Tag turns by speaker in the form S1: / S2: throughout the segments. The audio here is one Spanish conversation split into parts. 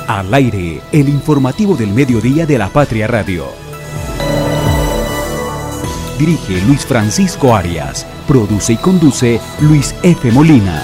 S1: Al aire, el informativo del mediodía de La Patria Radio. Dirige Luis Francisco Arias. Produce y conduce Luis F. Molina.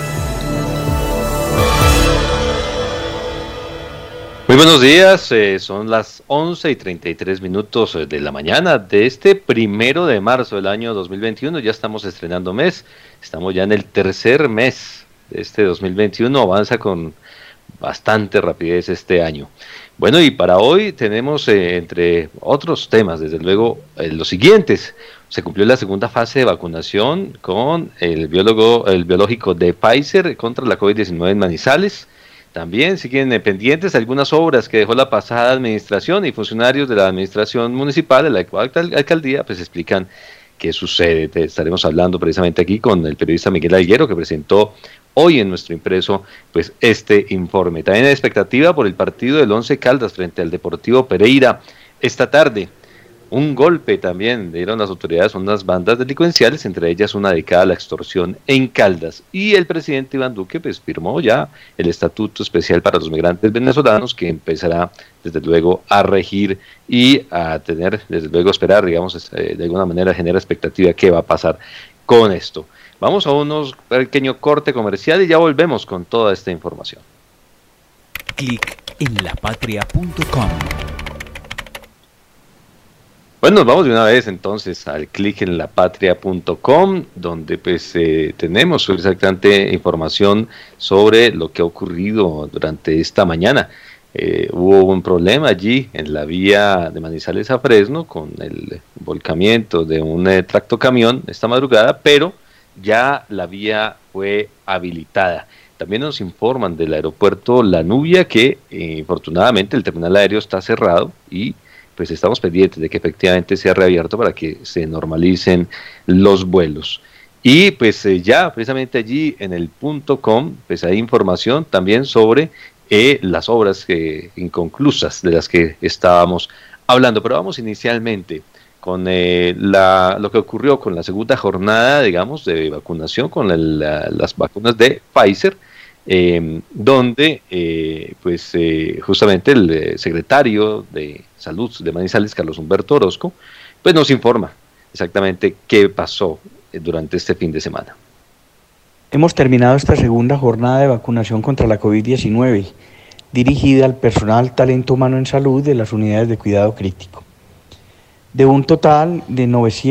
S2: Muy buenos días, son las 11:33 de la mañana de este 1 de marzo del año 2021. Ya estamos estrenando mes, estamos ya en el tercer mes de este 2021, avanza con bastante rapidez este año. Bueno, y para hoy tenemos, entre otros temas, desde luego, los siguientes. Se cumplió la segunda fase de vacunación con el biológico de Pfizer contra la COVID-19 en Manizales. También siguen pendientes algunas obras que dejó la pasada administración, y funcionarios de la administración municipal, de la actual alcaldía, pues explican qué sucede. Estaremos hablando precisamente aquí con el periodista Miguel Alguero, que presentó hoy en nuestro impreso pues este informe. También hay expectativa por el partido del Once Caldas frente al Deportivo Pereira esta tarde. Un golpe también dieron las autoridades a unas bandas delincuenciales, entre ellas una dedicada a la extorsión en Caldas. Y el presidente Iván Duque pues firmó ya el estatuto especial para los migrantes venezolanos, que empezará desde luego a regir y a tener, desde luego, esperar, digamos, de alguna manera genera expectativa qué va a pasar con esto. Vamos a unos pequeño corte comercial y ya volvemos con toda esta información.
S1: Clic en lapatria.com.
S2: Bueno, nos vamos de una vez entonces al clic en lapatria.com, donde pues tenemos exactamente información sobre lo que ha ocurrido durante esta mañana. Hubo un problema allí en la vía de Manizales a Fresno con el volcamiento de un tractocamión esta madrugada, pero ya la vía fue habilitada. También nos informan del aeropuerto La Nubia que infortunadamente el terminal aéreo está cerrado, y pues estamos pendientes de que efectivamente sea reabierto para que se normalicen los vuelos. Y pues ya precisamente allí en el .com pues hay información también sobre las obras inconclusas de las que estábamos hablando. Pero vamos inicialmente con lo que ocurrió con la segunda jornada, digamos, de vacunación con las vacunas de Pfizer, donde justamente el secretario de Salud de Manizales, Carlos Humberto Orozco, pues nos informa exactamente qué pasó durante este fin de semana.
S3: Hemos terminado esta segunda jornada de vacunación contra la COVID-19, dirigida al personal talento humano en salud de las unidades de cuidado crítico. De un total de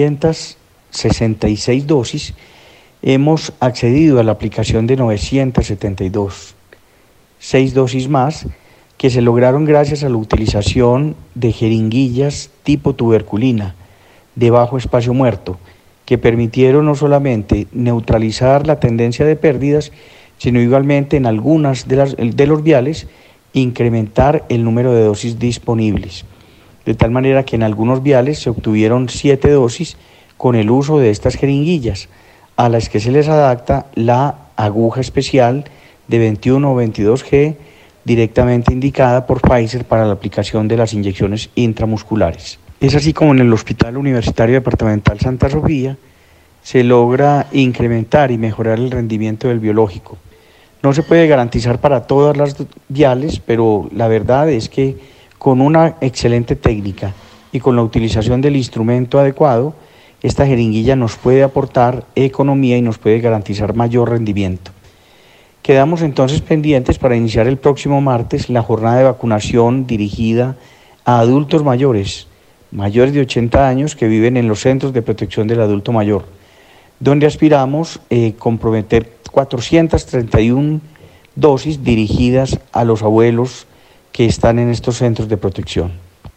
S3: 966 dosis, hemos accedido a la aplicación de 972, 6 dosis más que se lograron gracias a la utilización de jeringuillas tipo tuberculina de bajo espacio muerto, que permitieron no solamente neutralizar la tendencia de pérdidas, sino igualmente en algunas de los viales incrementar el número de dosis disponibles. De tal manera que en algunos viales se obtuvieron 7 dosis con el uso de estas jeringuillas, a las que se les adapta la aguja especial de 21 o 22G, directamente indicada por Pfizer para la aplicación de las inyecciones intramusculares. Es así como en el Hospital Universitario Departamental Santa Sofía se logra incrementar y mejorar el rendimiento del biológico. No se puede garantizar para todas las viales, pero la verdad es que con una excelente técnica y con la utilización del instrumento adecuado, esta jeringuilla nos puede aportar economía y nos puede garantizar mayor rendimiento. Quedamos entonces pendientes para iniciar el próximo martes la jornada de vacunación dirigida a adultos mayores de 80 años que viven en los centros de protección del adulto mayor, donde aspiramos comprometer 431 dosis dirigidas a los abuelos que están en estos centros de protección.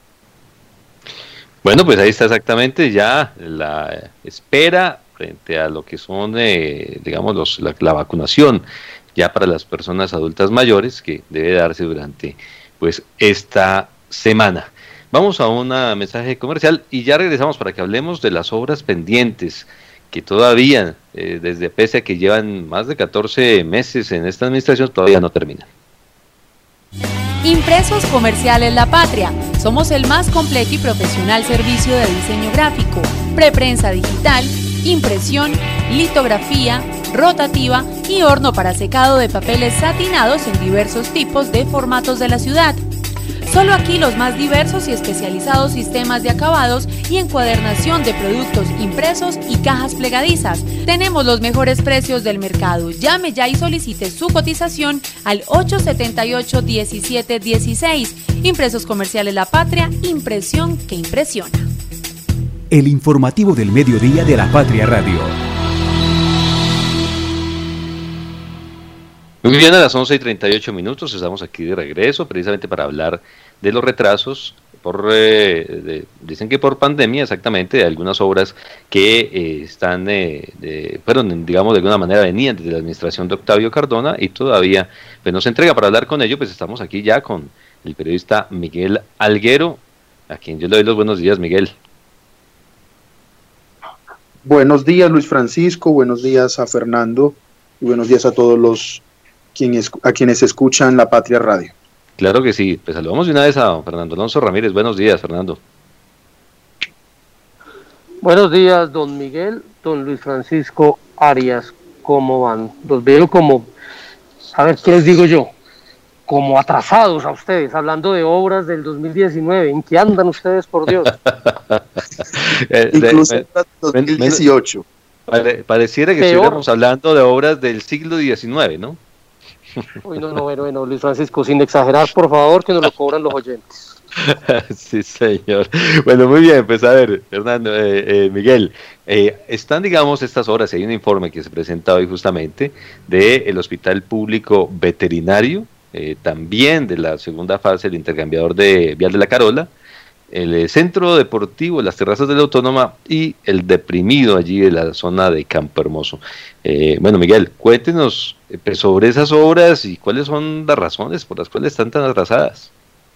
S2: Bueno, pues ahí está exactamente ya la espera frente a lo que son, digamos, la vacunación ya para las personas adultas mayores, que debe darse durante pues esta semana. Vamos a un mensaje comercial y ya regresamos para que hablemos de las obras pendientes que todavía, pese a que llevan más de 14 meses en esta administración, todavía no terminan.
S4: Impresos Comerciales La Patria. Somos el más completo y profesional servicio de diseño gráfico, preprensa digital, impresión, litografía, rotativa y horno para secado de papeles satinados en diversos tipos de formatos de la ciudad. Solo aquí los más diversos y especializados sistemas de acabados y encuadernación de productos impresos y cajas plegadizas. Tenemos los mejores precios del mercado. Llame ya y solicite su cotización al 878-1716. Impresos Comerciales La Patria, impresión que impresiona.
S1: El informativo del mediodía de La Patria Radio.
S2: Muy bien, a las 11:38 estamos aquí de regreso precisamente para hablar de los retrasos, dicen que por pandemia exactamente, de algunas obras que fueron, digamos, de alguna manera venían desde la administración de Octavio Cardona y todavía pues, no se entrega. Para hablar con ello, pues estamos aquí ya con el periodista Miguel Alguero, a quien yo le doy los buenos días, Miguel.
S5: Buenos días, Luis Francisco, buenos días a Fernando y buenos días a todos quienes escuchan La Patria Radio.
S2: Claro que sí, pues saludamos de una vez a Fernando Alonso Ramírez. Buenos días, Fernando.
S6: Buenos días, don Miguel, don Luis Francisco Arias, ¿cómo van? Los veo como, a ver, ¿qué les digo yo? Como atrasados a ustedes, hablando de obras del 2019. ¿En qué andan ustedes, por Dios?
S5: Incluso en 2018.
S2: Pareciera que
S6: Peor.
S2: estuviéramos hablando de obras del siglo XIX, ¿no?
S6: Uy, no, bueno, Luis Francisco, sin exagerar, por favor, que nos lo cobran los oyentes.
S2: Sí, señor. Bueno, muy bien, pues a ver, Fernando, Miguel, están, digamos, estas obras, hay un informe que se presenta hoy justamente del Hospital Público Veterinario, también de la segunda fase del intercambiador de Vial de la Carola, el Centro Deportivo, las terrazas de la Autónoma y el deprimido allí de la zona de Campo Hermoso. Bueno, Miguel, cuéntenos pues, sobre esas obras y cuáles son las razones por las cuales están tan atrasadas.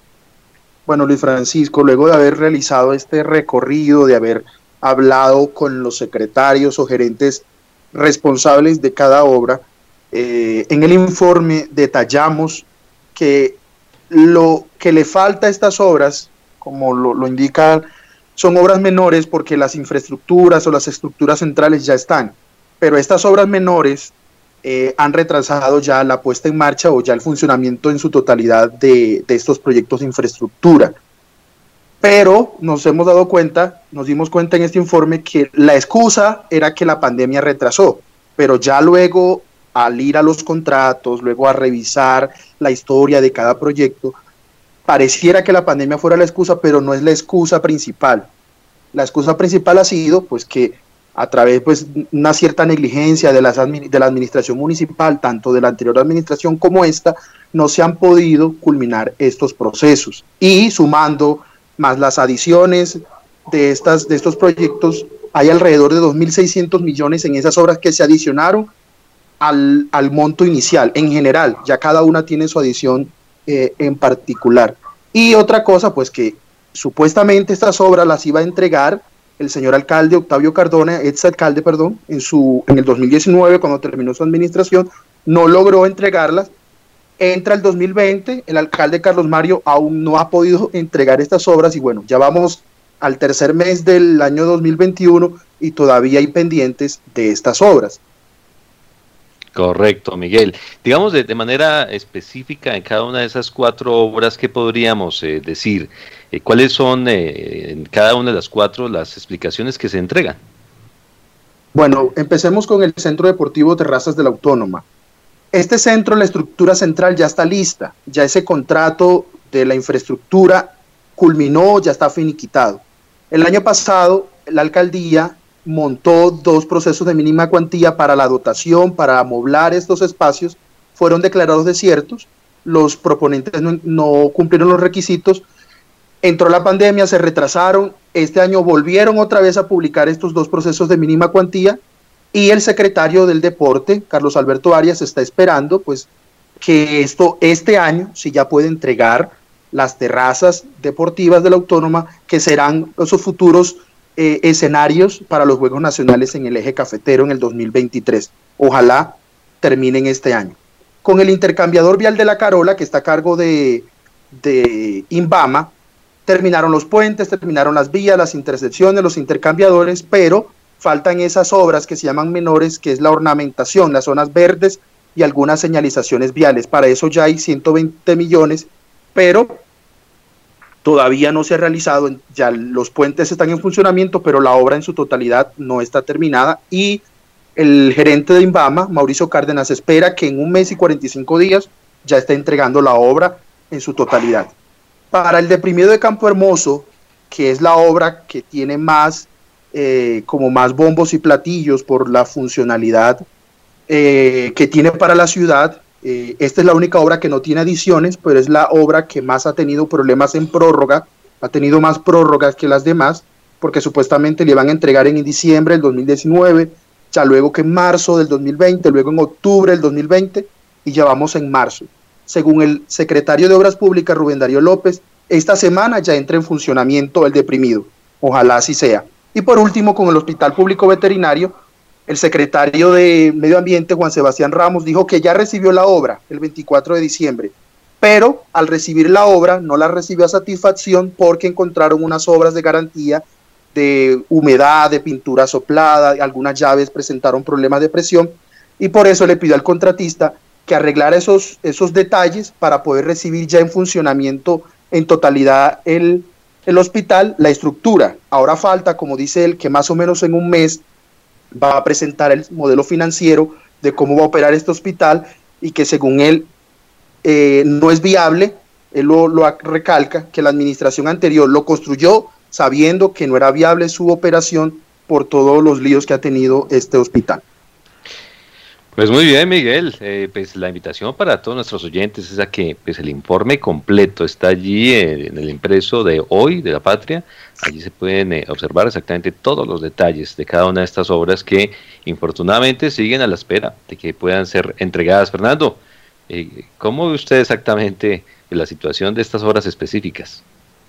S5: Bueno, Luis Francisco, luego de haber realizado este recorrido, de haber hablado con los secretarios o gerentes responsables de cada obra, en el informe detallamos que lo que le falta a estas obras, como lo indica, son obras menores porque las infraestructuras o las estructuras centrales ya están, pero estas obras menores han retrasado ya la puesta en marcha o ya el funcionamiento en su totalidad de estos proyectos de infraestructura. Pero nos dimos cuenta en este informe que la excusa era que la pandemia retrasó, pero ya luego al ir a los contratos, luego a revisar la historia de cada proyecto, pareciera que la pandemia fuera la excusa, pero no es la excusa principal. La excusa principal ha sido pues que a través pues una cierta negligencia de la administración municipal, tanto de la anterior administración como esta, no se han podido culminar estos procesos. Y sumando más las adiciones de estos proyectos, hay alrededor de 2.600 millones en esas obras que se adicionaron al monto inicial. En general, ya cada una tiene su adición en particular. Y otra cosa, pues que supuestamente estas obras las iba a entregar el señor alcalde Octavio Cardona, exalcalde, perdón, en el 2019, cuando terminó su administración, no logró entregarlas. Entra el 2020, el alcalde Carlos Mario aún no ha podido entregar estas obras y bueno, ya vamos al tercer mes del año 2021 y todavía hay pendientes de estas obras.
S2: Correcto, Miguel. Digamos de manera específica en cada una de esas 4 obras, ¿qué podríamos decir? ¿Cuáles son en cada una de las 4 las explicaciones que se entregan?
S5: Bueno, empecemos con el Centro Deportivo Terrazas de la Autónoma. Este centro, la estructura central ya está lista, ya ese contrato de la infraestructura culminó, ya está finiquitado. El año pasado, la alcaldía montó 2 procesos de mínima cuantía para la dotación, para amoblar estos espacios, fueron declarados desiertos, los proponentes no cumplieron los requisitos, entró la pandemia, se retrasaron, este año volvieron otra vez a publicar estos 2 procesos de mínima cuantía y el secretario del deporte, Carlos Alberto Arias, está esperando pues que este año sí ya puede entregar las terrazas deportivas de la Autónoma, que serán esos futuros escenarios para los Juegos Nacionales en el eje cafetero en el 2023. Ojalá terminen este año. Con el intercambiador vial de la Carola, que está a cargo de Inbama, terminaron los puentes, terminaron las vías, las intersecciones, los intercambiadores, pero faltan esas obras que se llaman menores, que es la ornamentación, las zonas verdes y algunas señalizaciones viales. Para eso ya hay 120 millones, pero todavía no se ha realizado. Ya los puentes están en funcionamiento, pero la obra en su totalidad no está terminada, y el gerente de INVAMA, Mauricio Cárdenas, espera que en 1 mes y 45 días ya esté entregando la obra en su totalidad. Para el deprimido de Campo Hermoso, que es la obra que tiene más, como más bombos y platillos por la funcionalidad que tiene para la ciudad, esta es la única obra que no tiene adiciones, pero es la obra que más ha tenido problemas en prórroga, ha tenido más prórrogas que las demás, porque supuestamente le van a entregar en diciembre del 2019, ya luego que en marzo del 2020, luego en octubre del 2020, y ya vamos en marzo. Según el secretario de Obras Públicas, Rubén Darío López, esta semana ya entra en funcionamiento el deprimido. Ojalá así sea. Y por último, con el Hospital Público Veterinario, el secretario de Medio Ambiente, Juan Sebastián Ramos, dijo que ya recibió la obra el 24 de diciembre, pero al recibir la obra no la recibió a satisfacción porque encontraron unas obras de garantía de humedad, de pintura soplada, algunas llaves presentaron problemas de presión, y por eso le pidió al contratista que arreglara esos detalles para poder recibir ya en funcionamiento en totalidad el hospital, la estructura. Ahora falta, como dice él, que más o menos en 1 mes va a presentar el modelo financiero de cómo va a operar este hospital, y que según él no es viable. Él lo recalca, que la administración anterior lo construyó sabiendo que no era viable su operación por todos los líos que ha tenido este hospital.
S2: Pues muy bien, Miguel, pues la invitación para todos nuestros oyentes es a que pues el informe completo está allí en el impreso de hoy de La Patria. Allí se pueden observar exactamente todos los detalles de cada una de estas obras que infortunadamente siguen a la espera de que puedan ser entregadas. Fernando, ¿cómo ve usted exactamente la situación de estas obras específicas?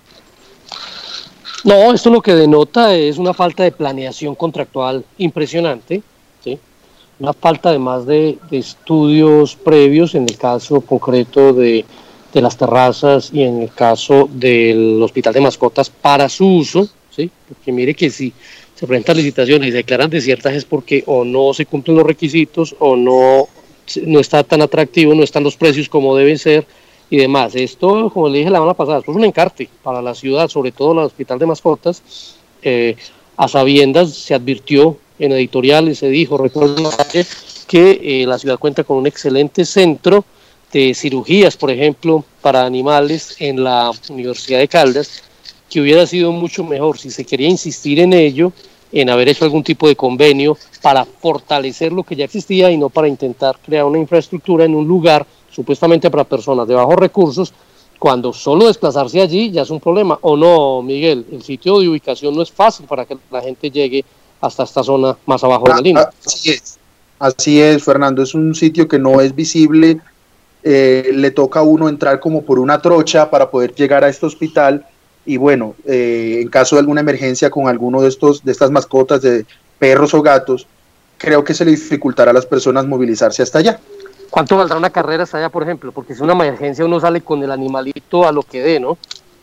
S6: No, esto lo que denota es una falta de planeación contractual impresionante, ¿sí? Una falta además de estudios previos en el caso concreto de las terrazas y en el caso del hospital de mascotas para su uso, ¿sí? Porque mire que si se presentan licitaciones y se declaran desiertas es porque o no se cumplen los requisitos o no está tan atractivo, no están los precios como deben ser y demás. Esto, como le dije la semana pasada, esto es un encarte para la ciudad, sobre todo el hospital de mascotas. A sabiendas se advirtió en editoriales, se dijo, recuerdo que la ciudad cuenta con un excelente centro de cirugías, por ejemplo, para animales en la Universidad de Caldas, que hubiera sido mucho mejor si se quería insistir en ello, en haber hecho algún tipo de convenio para fortalecer lo que ya existía y no para intentar crear una infraestructura en un lugar supuestamente para personas de bajos recursos, cuando solo desplazarse allí ya es un problema. ¿O no, Miguel? El sitio de ubicación no es fácil para que la gente llegue hasta esta zona más abajo de la línea.
S5: Así es, Fernando, es un sitio que no es visible, le toca a uno entrar como por una trocha para poder llegar a este hospital, y bueno, en caso de alguna emergencia con alguno de estas mascotas, de perros o gatos, creo que se le dificultará a las personas movilizarse hasta allá.
S6: ¿Cuánto valdrá una carrera hasta allá, por ejemplo? Porque si es una emergencia uno sale con el animalito a lo que dé, ¿no?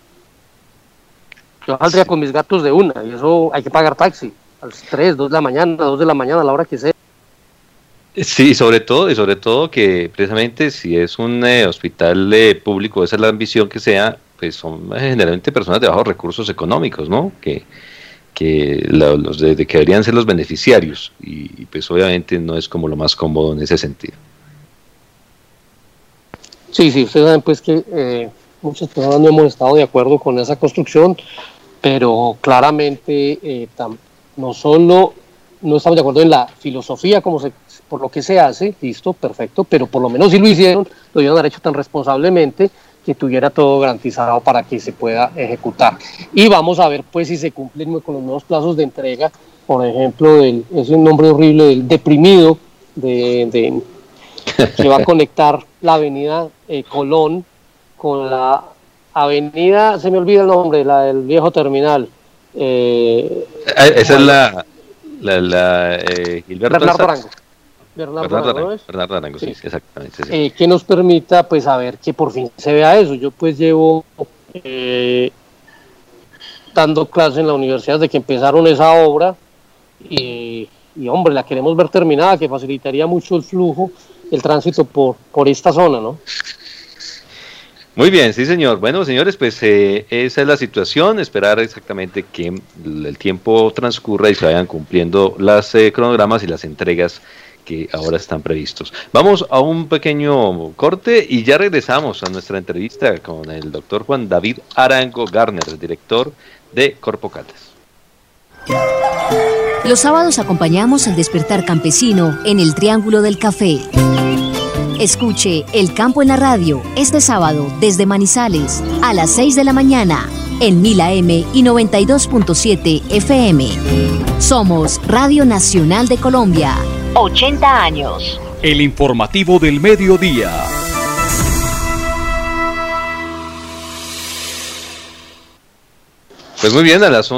S6: Yo saldría con mis gatos de una, y eso hay que pagar taxi, a las 3, 2 de la mañana, 2 de la mañana, a la hora que sea.
S2: Sí, sobre todo que precisamente si es un hospital público, esa es la ambición que sea, pues son generalmente personas de bajos recursos económicos, ¿no? Que deberían ser los beneficiarios, y pues obviamente no es como lo más cómodo en ese sentido.
S6: Sí, ustedes saben pues que muchas personas no hemos estado de acuerdo con esa construcción, pero claramente no solo no estamos de acuerdo en la filosofía por lo que se hace, listo, perfecto, pero por lo menos si lo hicieron, lo debieron haber hecho tan responsablemente que tuviera todo garantizado para que se pueda ejecutar. Y vamos a ver pues si se cumplen con los nuevos plazos de entrega, por ejemplo, es un nombre horrible del deprimido que va a conectar la avenida Colón con la avenida, se me olvida el nombre, la del viejo terminal.
S2: Esa es la Gilberto
S6: Bernardo Arango.
S2: Bernardo Arango, sí, exactamente. Sí.
S6: Que nos permita pues saber que por fin se vea eso. Yo pues llevo dando clase en la universidad desde que empezaron esa obra, y hombre, la queremos ver terminada, que facilitaría mucho el flujo, el tránsito por esta zona, ¿no?
S2: Muy bien, sí señor. Bueno, señores, pues esa es la situación, esperar exactamente que el tiempo transcurra y se vayan cumpliendo los cronogramas y las entregas que ahora están previstos. Vamos a un pequeño corte y ya regresamos a nuestra entrevista con el doctor Juan David Arango Garner, director de Corpo Caldas.
S7: Los sábados acompañamos el despertar campesino en el Triángulo del Café. Escuche El Campo en la Radio este sábado desde Manizales a las 6 de la mañana en 1000 AM y 92.7 FM. Somos Radio Nacional de Colombia. 80 años.
S1: El informativo del mediodía.
S2: Pues muy bien, a las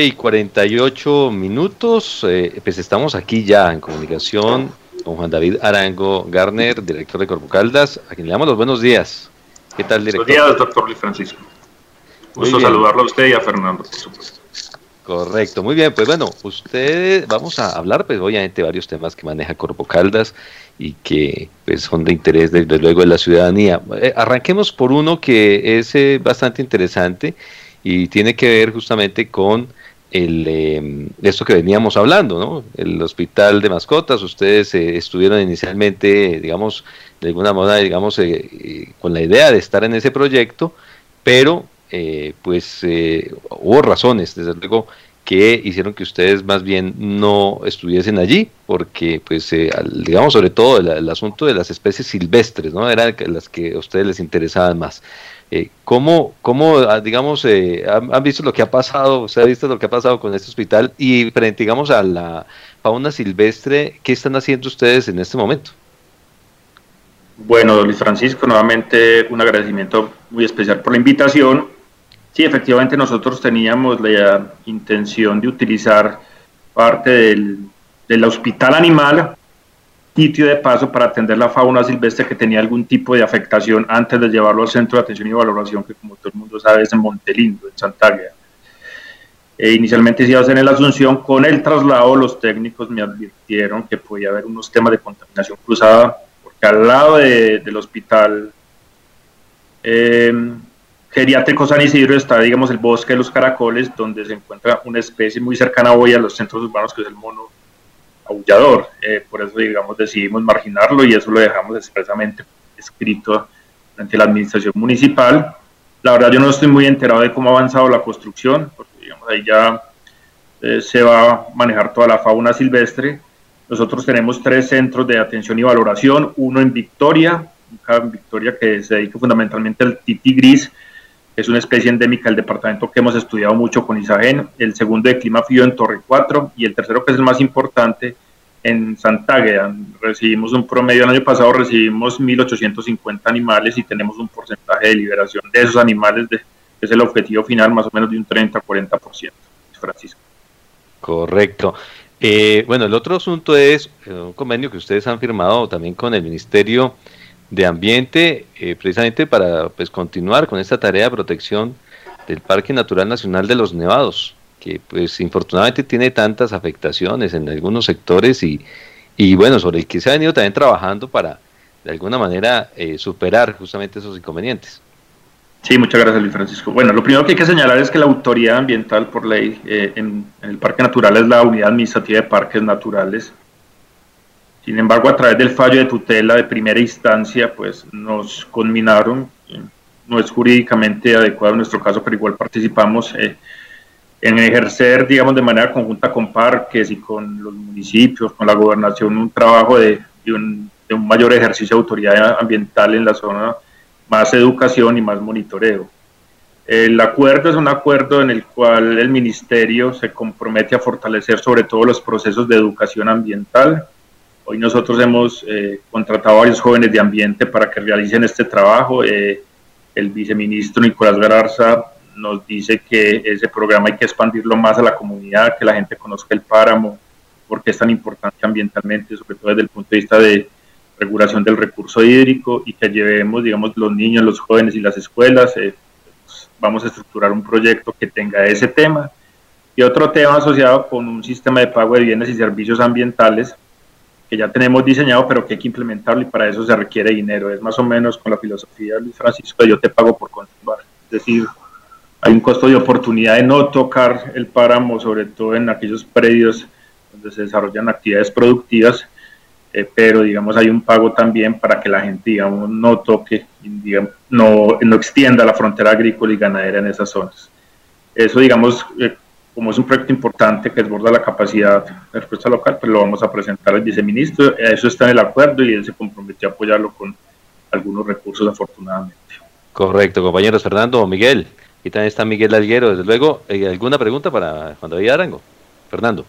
S2: 11:48, pues estamos aquí ya en comunicación con Juan David Arango Garner, director de Corpo Caldas, a quien le damos los buenos días. ¿Qué tal, director?
S8: Buenos días, doctor Luis Francisco. Gusto saludarlo a usted y a Fernando, por supuesto.
S2: Correcto, muy bien, pues bueno, vamos a hablar pues obviamente de varios temas que maneja Corpo Caldas y que pues son de interés desde luego de la ciudadanía. Arranquemos por uno que es bastante interesante y tiene que ver justamente con esto que veníamos hablando, ¿no? El hospital de mascotas. Ustedes estuvieron inicialmente, digamos, de alguna manera, digamos, con la idea de estar en ese proyecto, pero hubo razones, desde luego, que hicieron que ustedes más bien no estuviesen allí, porque, pues, digamos, sobre todo el asunto de las especies silvestres, ¿no? Eran las que a ustedes les interesaban más. ¿Cómo digamos, han visto lo que ha pasado, se ha visto lo que ha pasado con este hospital y frente, digamos, a la fauna silvestre, qué están haciendo ustedes en este momento?
S8: Bueno, Luis Francisco, nuevamente un agradecimiento muy especial por la invitación. Sí, efectivamente nosotros teníamos la intención de utilizar parte del hospital animal, sitio de paso para atender la fauna silvestre que tenía algún tipo de afectación antes de llevarlo al centro de atención y valoración, que como todo el mundo sabe es en Montelindo, en Santa Águeda. Inicialmente se iba a hacer en la Asunción. Con el traslado los técnicos me advirtieron que podía haber unos temas de contaminación cruzada, porque al lado del hospital geriátrico San Isidro está, digamos, el bosque de los caracoles, donde se encuentra una especie muy cercana hoy a los centros urbanos, que es el mono aullador. Por eso, digamos, decidimos marginarlo y eso lo dejamos expresamente escrito ante la administración municipal. La verdad, yo no estoy muy enterado de cómo ha avanzado la construcción, porque, digamos, ahí ya se va a manejar toda la fauna silvestre. Nosotros tenemos 3 centros de atención y valoración, uno en Victoria, que se dedica fundamentalmente al tití gris, que es una especie endémica del departamento que hemos estudiado mucho con Isagen, el segundo de clima frío en Torre 4 y el tercero, que es el más importante, en Santa Águeda. Recibimos un promedio, el año pasado recibimos 1.850 animales y tenemos un porcentaje de liberación de esos animales, que es el objetivo final, más o menos de un 30-40%, Francisco.
S2: Correcto. Bueno, el otro asunto es un convenio que ustedes han firmado también con el Ministerio de Ambiente, precisamente para pues continuar con esta tarea de protección del Parque Natural Nacional de los Nevados, que pues infortunadamente tiene tantas afectaciones en algunos sectores y bueno, sobre el que se ha venido también trabajando para de alguna manera superar justamente esos inconvenientes.
S8: Sí, muchas gracias, Luis Francisco. Bueno, lo primero que hay que señalar es que la autoridad ambiental por ley en el Parque Natural es la Unidad Administrativa de Parques Naturales. Sin embargo, a través del fallo de tutela de primera instancia, pues nos conminaron, no es jurídicamente adecuado en nuestro caso, pero igual participamos en ejercer, digamos, de manera conjunta con parques y con los municipios, con la gobernación, un trabajo de un mayor ejercicio de autoridad ambiental en la zona, más educación y más monitoreo. El acuerdo es un acuerdo en el cual el ministerio se compromete a fortalecer sobre todo los procesos de educación ambiental. Hoy nosotros hemos contratado a varios jóvenes de ambiente para que realicen este trabajo. El viceministro Nicolás Garza nos dice que ese programa hay que expandirlo más a la comunidad, que la gente conozca el páramo, porque es tan importante ambientalmente, sobre todo desde el punto de vista de regulación del recurso hídrico, y que llevemos, digamos, los niños, los jóvenes y las escuelas. Vamos a estructurar un proyecto que tenga ese tema. Y otro tema asociado con un sistema de pago de bienes y servicios ambientales que ya tenemos diseñado, pero que hay que implementarlo y para eso se requiere dinero. Es más o menos con la filosofía de Luis Francisco de yo te pago por conservar. Es decir, hay un costo de oportunidad de no tocar el páramo, sobre todo en aquellos predios donde se desarrollan actividades productivas, pero digamos hay un pago también para que la gente, digamos, no toque, digamos, no extienda la frontera agrícola y ganadera en esas zonas. Eso, digamos, como es un proyecto importante que desborda la capacidad de respuesta local, pues lo vamos a presentar al viceministro. Eso está en el acuerdo y él se comprometió a apoyarlo con algunos recursos, afortunadamente.
S2: Correcto, compañeros. Fernando o Miguel. Y también está Miguel Alguero, desde luego. ¿Alguna pregunta para Juan David Arango? Fernando.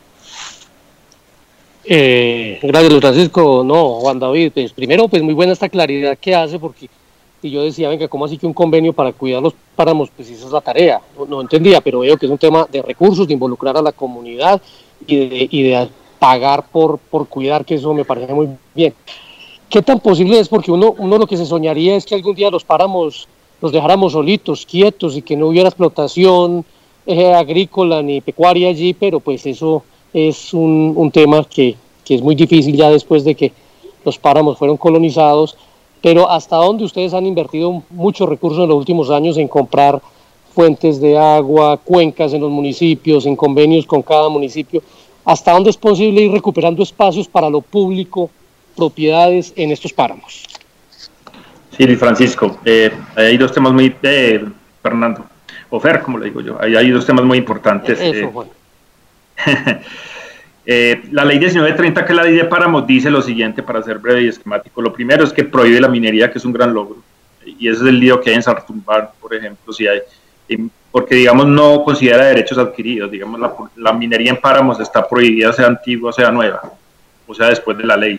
S6: Gracias, Luis Francisco. No, Juan David, pues primero, pues muy buena esta claridad que hace, porque y yo decía, venga, ¿cómo así que un convenio para cuidar los páramos? Pues esa es la tarea. No entendía, pero veo que es un tema de recursos, de involucrar a la comunidad y de pagar por cuidar, que eso me parece muy bien. ¿Qué tan posible es? Porque uno lo que se soñaría es que algún día los páramos los dejáramos solitos, quietos, y que no hubiera explotación agrícola ni pecuaria allí, pero pues eso es un tema que es muy difícil ya después de que los páramos fueron colonizados. Pero ¿hasta dónde ustedes han invertido muchos recursos en los últimos años en comprar fuentes de agua, cuencas en los municipios, en convenios con cada municipio? ¿Hasta dónde es posible ir recuperando espacios para lo público, propiedades en estos páramos?
S8: Sí, Luis Francisco, hay dos temas muy... Fernando, o Fer, como le digo yo, hay dos temas muy importantes.
S6: Eso, Juan.
S8: La ley 1930, que es la ley de páramos, dice lo siguiente, para ser breve y esquemático. Lo primero es que prohíbe la minería, que es un gran logro, y ese es el lío que hay en Sartumbán, por ejemplo, si hay, porque digamos no considera derechos adquiridos. Digamos, la minería en páramos está prohibida, sea antigua, sea nueva, o sea después de la ley.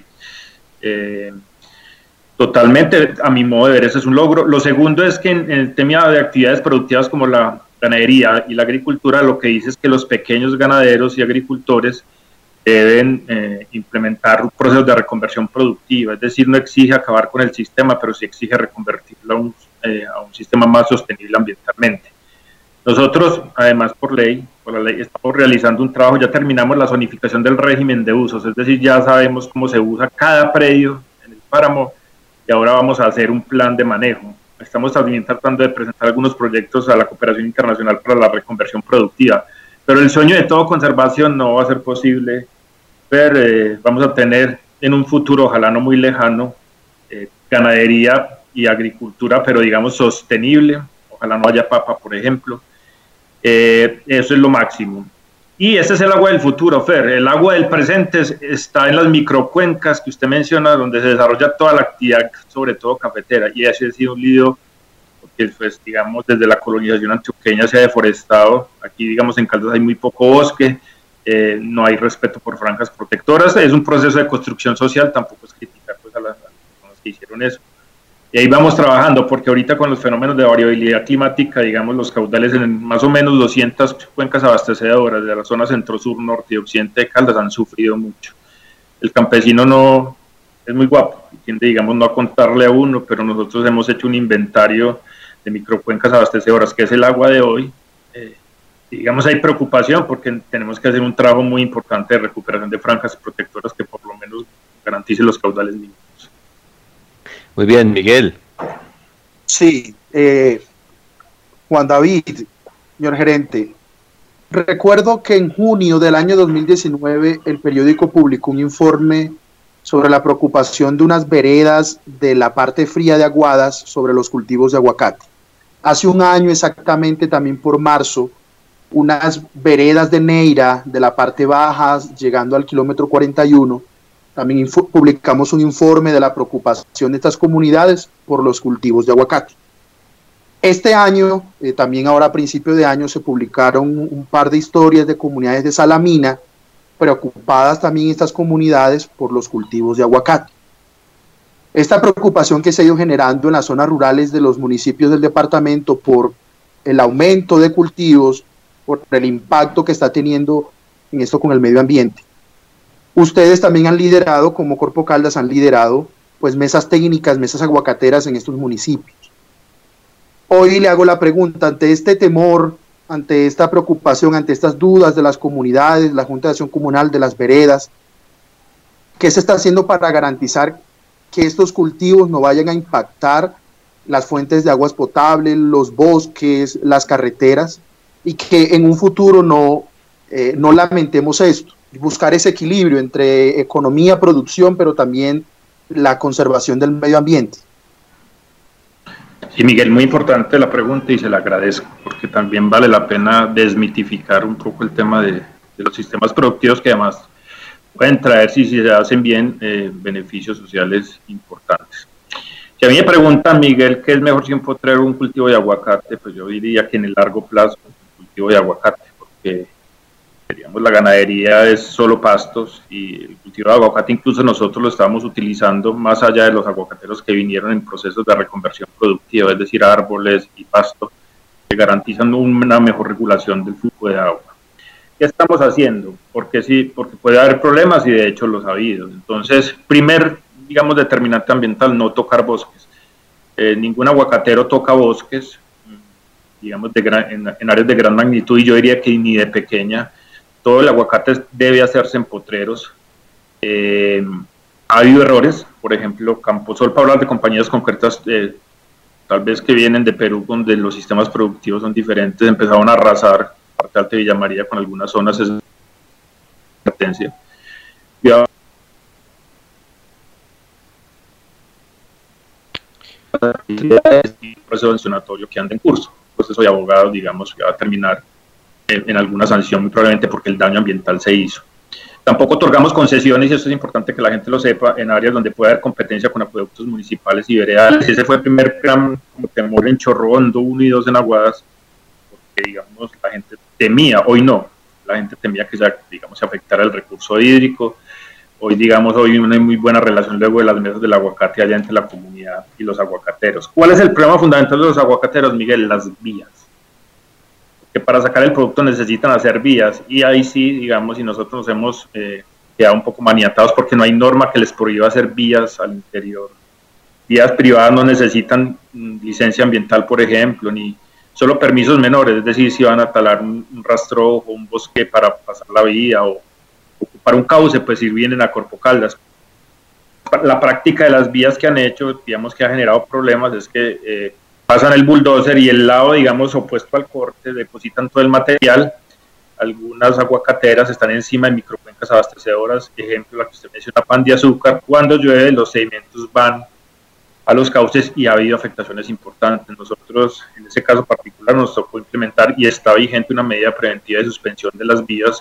S8: Totalmente, a mi modo de ver, eso es un logro. Lo segundo es que en el tema de actividades productivas como la ganadería y la agricultura, lo que dice es que los pequeños ganaderos y agricultores deben implementar procesos de reconversión productiva, es decir, no exige acabar con el sistema, pero sí exige reconvertirlo a un sistema más sostenible ambientalmente. Nosotros, además, por la ley, estamos realizando un trabajo, ya terminamos la zonificación del régimen de usos, es decir, ya sabemos cómo se usa cada predio en el páramo, y ahora vamos a hacer un plan de manejo. Estamos también tratando de presentar algunos proyectos a la cooperación internacional para la reconversión productiva, pero el sueño de todo conservación no va a ser posible. Vamos a tener en un futuro, ojalá no muy lejano, ganadería y agricultura, pero digamos sostenible, ojalá no haya papa, por ejemplo. Eso es lo máximo. Y ese es el agua del futuro, Fer. El agua del presente está en las microcuencas que usted menciona, donde se desarrolla toda la actividad, sobre todo cafetera, y ese ha sido un lío, porque pues, digamos, desde la colonización antioqueña se ha deforestado. Aquí, digamos, en Caldas hay muy poco bosque, no hay respeto por franjas protectoras, es un proceso de construcción social, tampoco es criticar pues, a las personas que hicieron eso. Y ahí vamos trabajando, porque ahorita con los fenómenos de variabilidad climática, digamos, los caudales en más o menos 200 cuencas abastecedoras de la zona centro, sur, norte y occidente de Caldas han sufrido mucho. El campesino no es muy guapo, tiende, digamos, no a contarle a uno, pero nosotros hemos hecho un inventario de microcuencas abastecedoras, que es el agua de hoy. Digamos, hay preocupación porque tenemos que hacer un trabajo muy importante de recuperación de franjas protectoras que por lo menos garantice los caudales mínimos.
S2: Muy bien, Miguel.
S5: Sí, Juan David, señor gerente, recuerdo que en junio del año 2019 el periódico publicó un informe sobre la preocupación de unas veredas de la parte fría de Aguadas sobre los cultivos de aguacate. Hace un año exactamente, también por marzo, unas veredas de Neira, de la parte baja, llegando al kilómetro 41, también publicamos un informe de la preocupación de estas comunidades por los cultivos de aguacate. Este año, también ahora a principio de año, se publicaron un par de historias de comunidades de Salamina, preocupadas también estas comunidades por los cultivos de aguacate. Esta preocupación que se ha ido generando en las zonas rurales de los municipios del departamento por el aumento de cultivos, por el impacto que está teniendo en esto con el medio ambiente. Ustedes también han liderado, como Corpo Caldas, han liderado pues mesas técnicas, mesas aguacateras en estos municipios. Hoy le hago la pregunta, ante este temor ante esta preocupación, ante estas dudas de las comunidades, la Junta de Acción Comunal, de las veredas? ¿Qué se está haciendo para garantizar que estos cultivos no vayan a impactar las fuentes de aguas potables, los bosques, las carreteras, y que en un futuro no lamentemos esto? Buscar ese equilibrio entre economía, producción, pero también la conservación del medio ambiente.
S8: Sí, Miguel, muy importante la pregunta y se la agradezco, porque también vale la pena desmitificar un poco el tema de los sistemas productivos, que además pueden traer, si se hacen bien, beneficios sociales importantes. Si a mí me preguntan, Miguel, ¿qué es mejor tiempo traer un cultivo de aguacate? Pues yo diría que en el largo plazo un cultivo de aguacate, porque digamos, la ganadería es solo pastos y el cultivo de aguacate incluso nosotros lo estamos utilizando más allá de los aguacateros que vinieron en procesos de reconversión productiva, es decir, árboles y pastos que garantizan una mejor regulación del flujo de agua. ¿Qué estamos haciendo? Porque sí, porque puede haber problemas y de hecho los ha habido. Entonces, primer, digamos, determinante ambiental, no tocar bosques. Ningún aguacatero toca bosques, digamos, en áreas de gran magnitud, y yo diría que ni de pequeña. Todo el aguacate debe hacerse en potreros. Ha habido errores, por ejemplo, Camposol, para hablar de compañías concretas, tal vez que vienen de Perú, donde los sistemas productivos son diferentes, empezaron a arrasar parte alta de Villa María con algunas zonas de competencia. Un proceso sancionatorio que anda en curso, un proceso de abogados, digamos, que va a terminar en alguna sanción, muy probablemente porque el daño ambiental se hizo. Tampoco otorgamos concesiones, y eso es importante que la gente lo sepa, en áreas donde puede haber competencia con acueductos municipales y veredales. Ese fue el primer gran temor en Chorro Hondo 1 y 2 en Aguadas, porque, digamos, la gente temía, hoy no, la gente temía que digamos, se afectara el recurso hídrico. Hoy, digamos, hoy una muy buena relación luego de las mesas del aguacate allá entre la comunidad y los aguacateros. ¿Cuál es el problema fundamental de los aguacateros, Miguel? Las vías. Que para sacar el producto necesitan hacer vías, y ahí sí, digamos, y nosotros nos hemos quedado un poco maniatados porque no hay norma que les prohíba hacer vías al interior. Vías privadas no necesitan licencia ambiental, por ejemplo, ni solo permisos menores, es decir, si van a talar un rastrojo, un bosque para pasar la vía o ocupar un cauce, pues ir vienen a Corpo Caldas. La práctica de las vías que han hecho, digamos, que ha generado problemas, es que pasan el bulldozer y el lado, digamos, opuesto al corte, depositan todo el material. Algunas aguacateras están encima de microcuencas abastecedoras, ejemplo, la que usted menciona, Pan de Azúcar. Cuando llueve, los sedimentos van a los cauces y ha habido afectaciones importantes. Nosotros, en ese caso particular, nos tocó implementar, y está vigente, una medida preventiva de suspensión de las vías.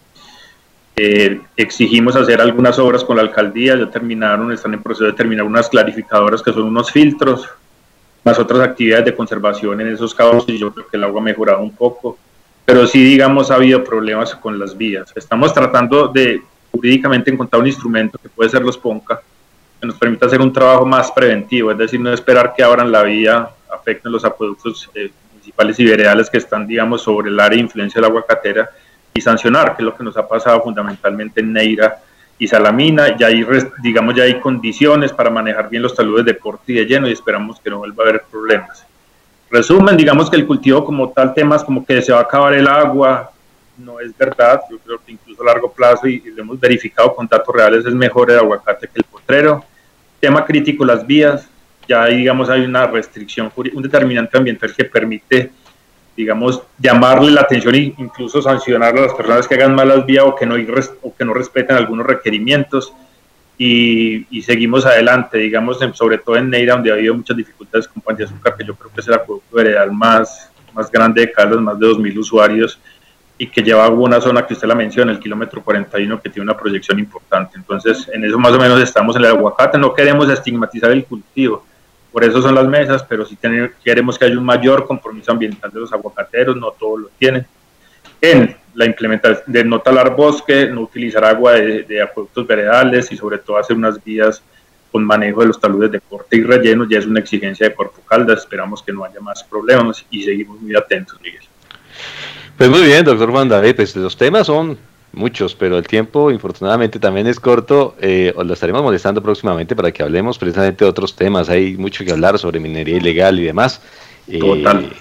S8: Exigimos hacer algunas obras con la alcaldía, ya terminaron, están en proceso de terminar unas clarificadoras que son unos filtros, más otras actividades de conservación en esos cauces, y yo creo que el agua ha mejorado un poco, pero sí, digamos, ha habido problemas con las vías. Estamos tratando de jurídicamente encontrar un instrumento que puede ser los PONCA, que nos permita hacer un trabajo más preventivo, es decir, no esperar que abran la vía, afecten los acueductos municipales y veredales que están, digamos, sobre el área de influencia de la aguacatera, y sancionar, que es lo que nos ha pasado fundamentalmente en Neira y Salamina. Ya hay, digamos, ya hay condiciones para manejar bien los taludes de corte y de lleno, y esperamos que no vuelva a haber problemas. Resumen, digamos que el cultivo como tal, temas como que se va a acabar el agua, no es verdad. Yo creo que incluso a largo plazo, y lo hemos verificado con datos reales, es mejor el aguacate que el potrero. Tema crítico, las vías. Ya hay, digamos, hay una restricción, un determinante ambiental que permite, digamos, llamarle la atención e incluso sancionar a las personas que hagan malas vías o que no respeten algunos requerimientos, y seguimos adelante, digamos, sobre todo en Neira, donde ha habido muchas dificultades con Pan de Azúcar, que yo creo que es el acueducto veredal más grande de Caldas, más de 2.000 usuarios, y que lleva a una zona que usted la menciona, el kilómetro 41, que tiene una proyección importante. Entonces, en eso más o menos estamos en el aguacate. No queremos estigmatizar el cultivo, por eso son las mesas, pero sí queremos que haya un mayor compromiso ambiental de los aguacateros, no todos lo tienen. En la implementación de no talar bosque, no utilizar agua de acueductos veredales, y sobre todo hacer unas vías con manejo de los taludes de corte y relleno, ya es una exigencia de Corpo Caldas. Esperamos que no haya más problemas y seguimos muy atentos, Miguel.
S2: Pues muy bien, doctor Juan David, pues los temas son muchos, pero el tiempo infortunadamente también es corto. Os lo estaremos molestando próximamente para que hablemos precisamente de otros temas. Hay mucho que hablar sobre minería ilegal y demás.
S8: Total.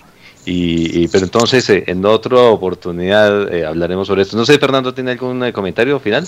S2: Pero entonces en otra oportunidad hablaremos sobre esto. No sé, Fernando, ¿tiene algún comentario final?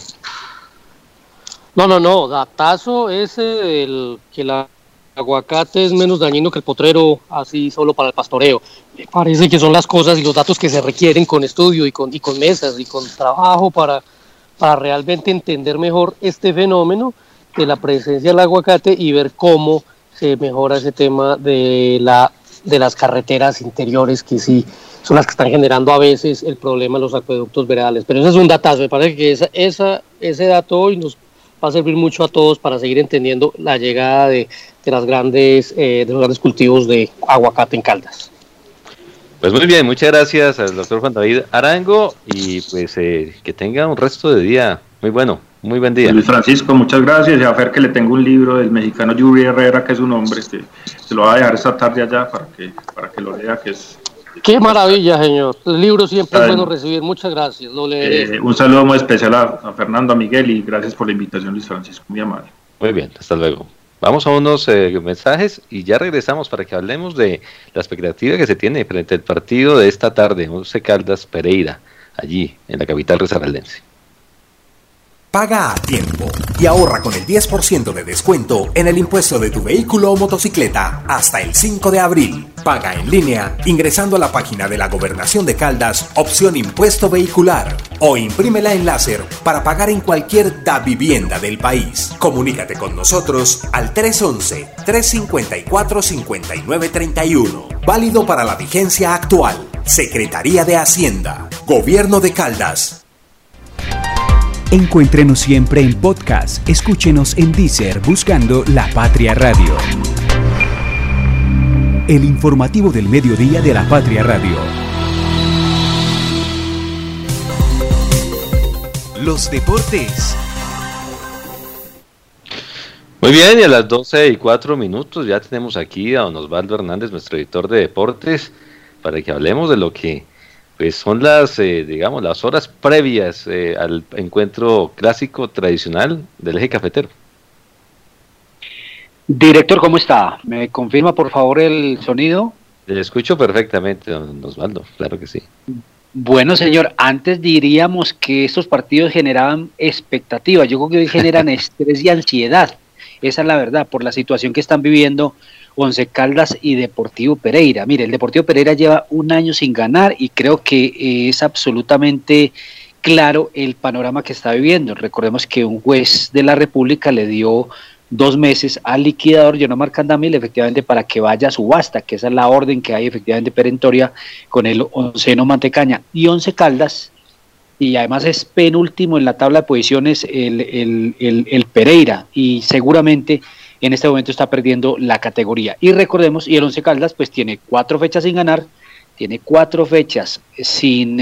S6: No, datazo ese el que el aguacate es menos dañino que el potrero, así solo para el pastoreo. Me parece que son las cosas y los datos que se requieren con estudio y con mesas y con trabajo para realmente entender mejor este fenómeno de la presencia del aguacate y ver cómo se mejora ese tema de las carreteras interiores, que sí son las que están generando a veces el problema en los acueductos veredales. Pero ese es un datazo, me parece que ese dato hoy nos va a servir mucho a todos para seguir entendiendo la llegada de los grandes cultivos de aguacate en Caldas.
S2: Pues muy bien, muchas gracias al doctor Juan David Arango y pues que tenga un resto de día muy bueno, muy buen día.
S8: Luis Francisco, muchas gracias, y a Fer que le tengo un libro del mexicano Yuri Herrera, que es un hombre, que se lo va a dejar esta tarde allá para que lo lea, que es...
S6: Qué maravilla, señor. El libro siempre es bueno recibir. Muchas gracias. Lo leeré.
S8: Un saludo muy especial a Fernando, a Miguel, y gracias por la invitación, Luis Francisco. Muy amable.
S2: Muy bien, hasta luego. Vamos a unos mensajes y ya regresamos para que hablemos de la expectativa que se tiene frente al partido de esta tarde, Once Caldas Pereira, allí en la capital risaraldense.
S9: Paga a tiempo y ahorra con el 10% de descuento en el impuesto de tu vehículo o motocicleta hasta el 5 de abril. Paga en línea ingresando a la página de la Gobernación de Caldas, opción Impuesto Vehicular, o imprímela en láser para pagar en cualquier Davivienda del país. Comunícate con nosotros al 311-354-5931. Válido para la vigencia actual. Secretaría de Hacienda. Gobierno de Caldas.
S1: Encuéntrenos siempre en podcast. Escúchenos en Deezer buscando La Patria Radio. El informativo del mediodía de La Patria Radio. Los deportes.
S2: Muy bien, y a las 12:04 ya tenemos aquí a don Osvaldo Hernández, nuestro editor de deportes, para que hablemos de lo que pues son las horas previas al encuentro clásico tradicional del eje cafetero.
S10: Director, ¿cómo está? ¿Me confirma por favor el sonido?
S2: Le escucho perfectamente, don Osvaldo, claro que sí.
S10: Bueno, señor, antes diríamos que estos partidos generaban expectativas. Yo creo que hoy generan estrés y ansiedad. Esa es la verdad, por la situación que están viviendo Once Caldas y Deportivo Pereira. Mire, el Deportivo Pereira lleva un año sin ganar y creo que es absolutamente claro el panorama que está viviendo. Recordemos que un juez de la República le dio 2 meses al liquidador Yonomar Candamil efectivamente para que vaya a subasta, que esa es la orden que hay efectivamente perentoria con el onceno Mantecaña y Once Caldas, y además es penúltimo en la tabla de posiciones el Pereira, y seguramente en este momento está perdiendo la categoría. Y recordemos, y el Once Caldas pues tiene 4 fechas sin ganar, tiene 4 fechas sin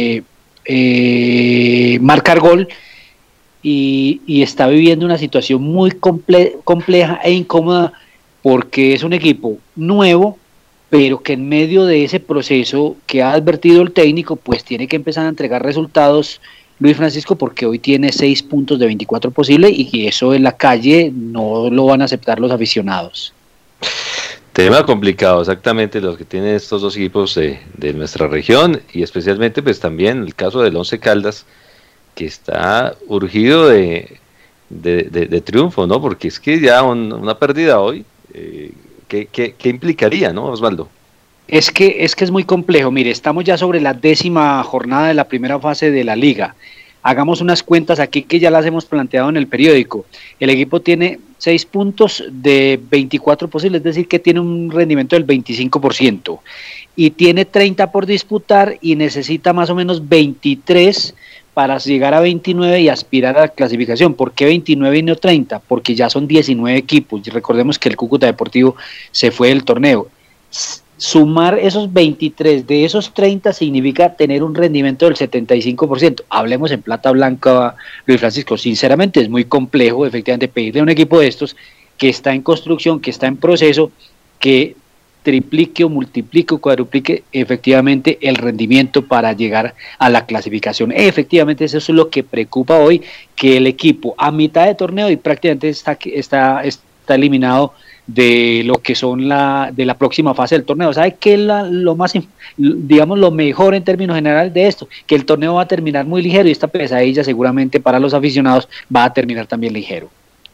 S10: marcar gol, y está viviendo una situación muy compleja e incómoda, porque es un equipo nuevo, pero que en medio de ese proceso que ha advertido el técnico, pues tiene que empezar a entregar resultados, Luis Francisco, porque hoy tiene 6 puntos de 24 posibles, y eso en la calle no lo van a aceptar los aficionados.
S2: Tema complicado, exactamente, los que tienen estos dos equipos de nuestra región, y especialmente pues también el caso del Once Caldas, que está urgido de triunfo, ¿no? Porque es que ya una pérdida hoy, ¿qué implicaría, no, Osvaldo?
S10: Es que es muy complejo. Mire, estamos ya sobre la 10ª jornada de la primera fase de la liga. Hagamos unas cuentas aquí que ya las hemos planteado en el periódico. El equipo tiene 6 puntos de 24 posibles, es decir, que tiene un rendimiento del 25%. Y tiene 30 por disputar y necesita más o menos 23 para llegar a 29 y aspirar a la clasificación. ¿Por qué 29 y no 30? Porque ya son 19 equipos. Y recordemos que el Cúcuta Deportivo se fue del torneo. Sumar esos 23 de esos 30 significa tener un rendimiento del 75%. Hablemos en plata blanca, Luis Francisco. Sinceramente es muy complejo efectivamente pedirle a un equipo de estos que está en construcción, que está en proceso, que triplique o multiplique o cuadruplique efectivamente el rendimiento para llegar a la clasificación. Efectivamente eso es lo que preocupa hoy, que el equipo a mitad de torneo y prácticamente está está eliminado de lo que son de la próxima fase del torneo. ¿Sabe qué es lo más, digamos, lo mejor en términos generales de esto? Que el torneo va a terminar muy ligero y esta pesadilla seguramente para los aficionados va a terminar también ligero.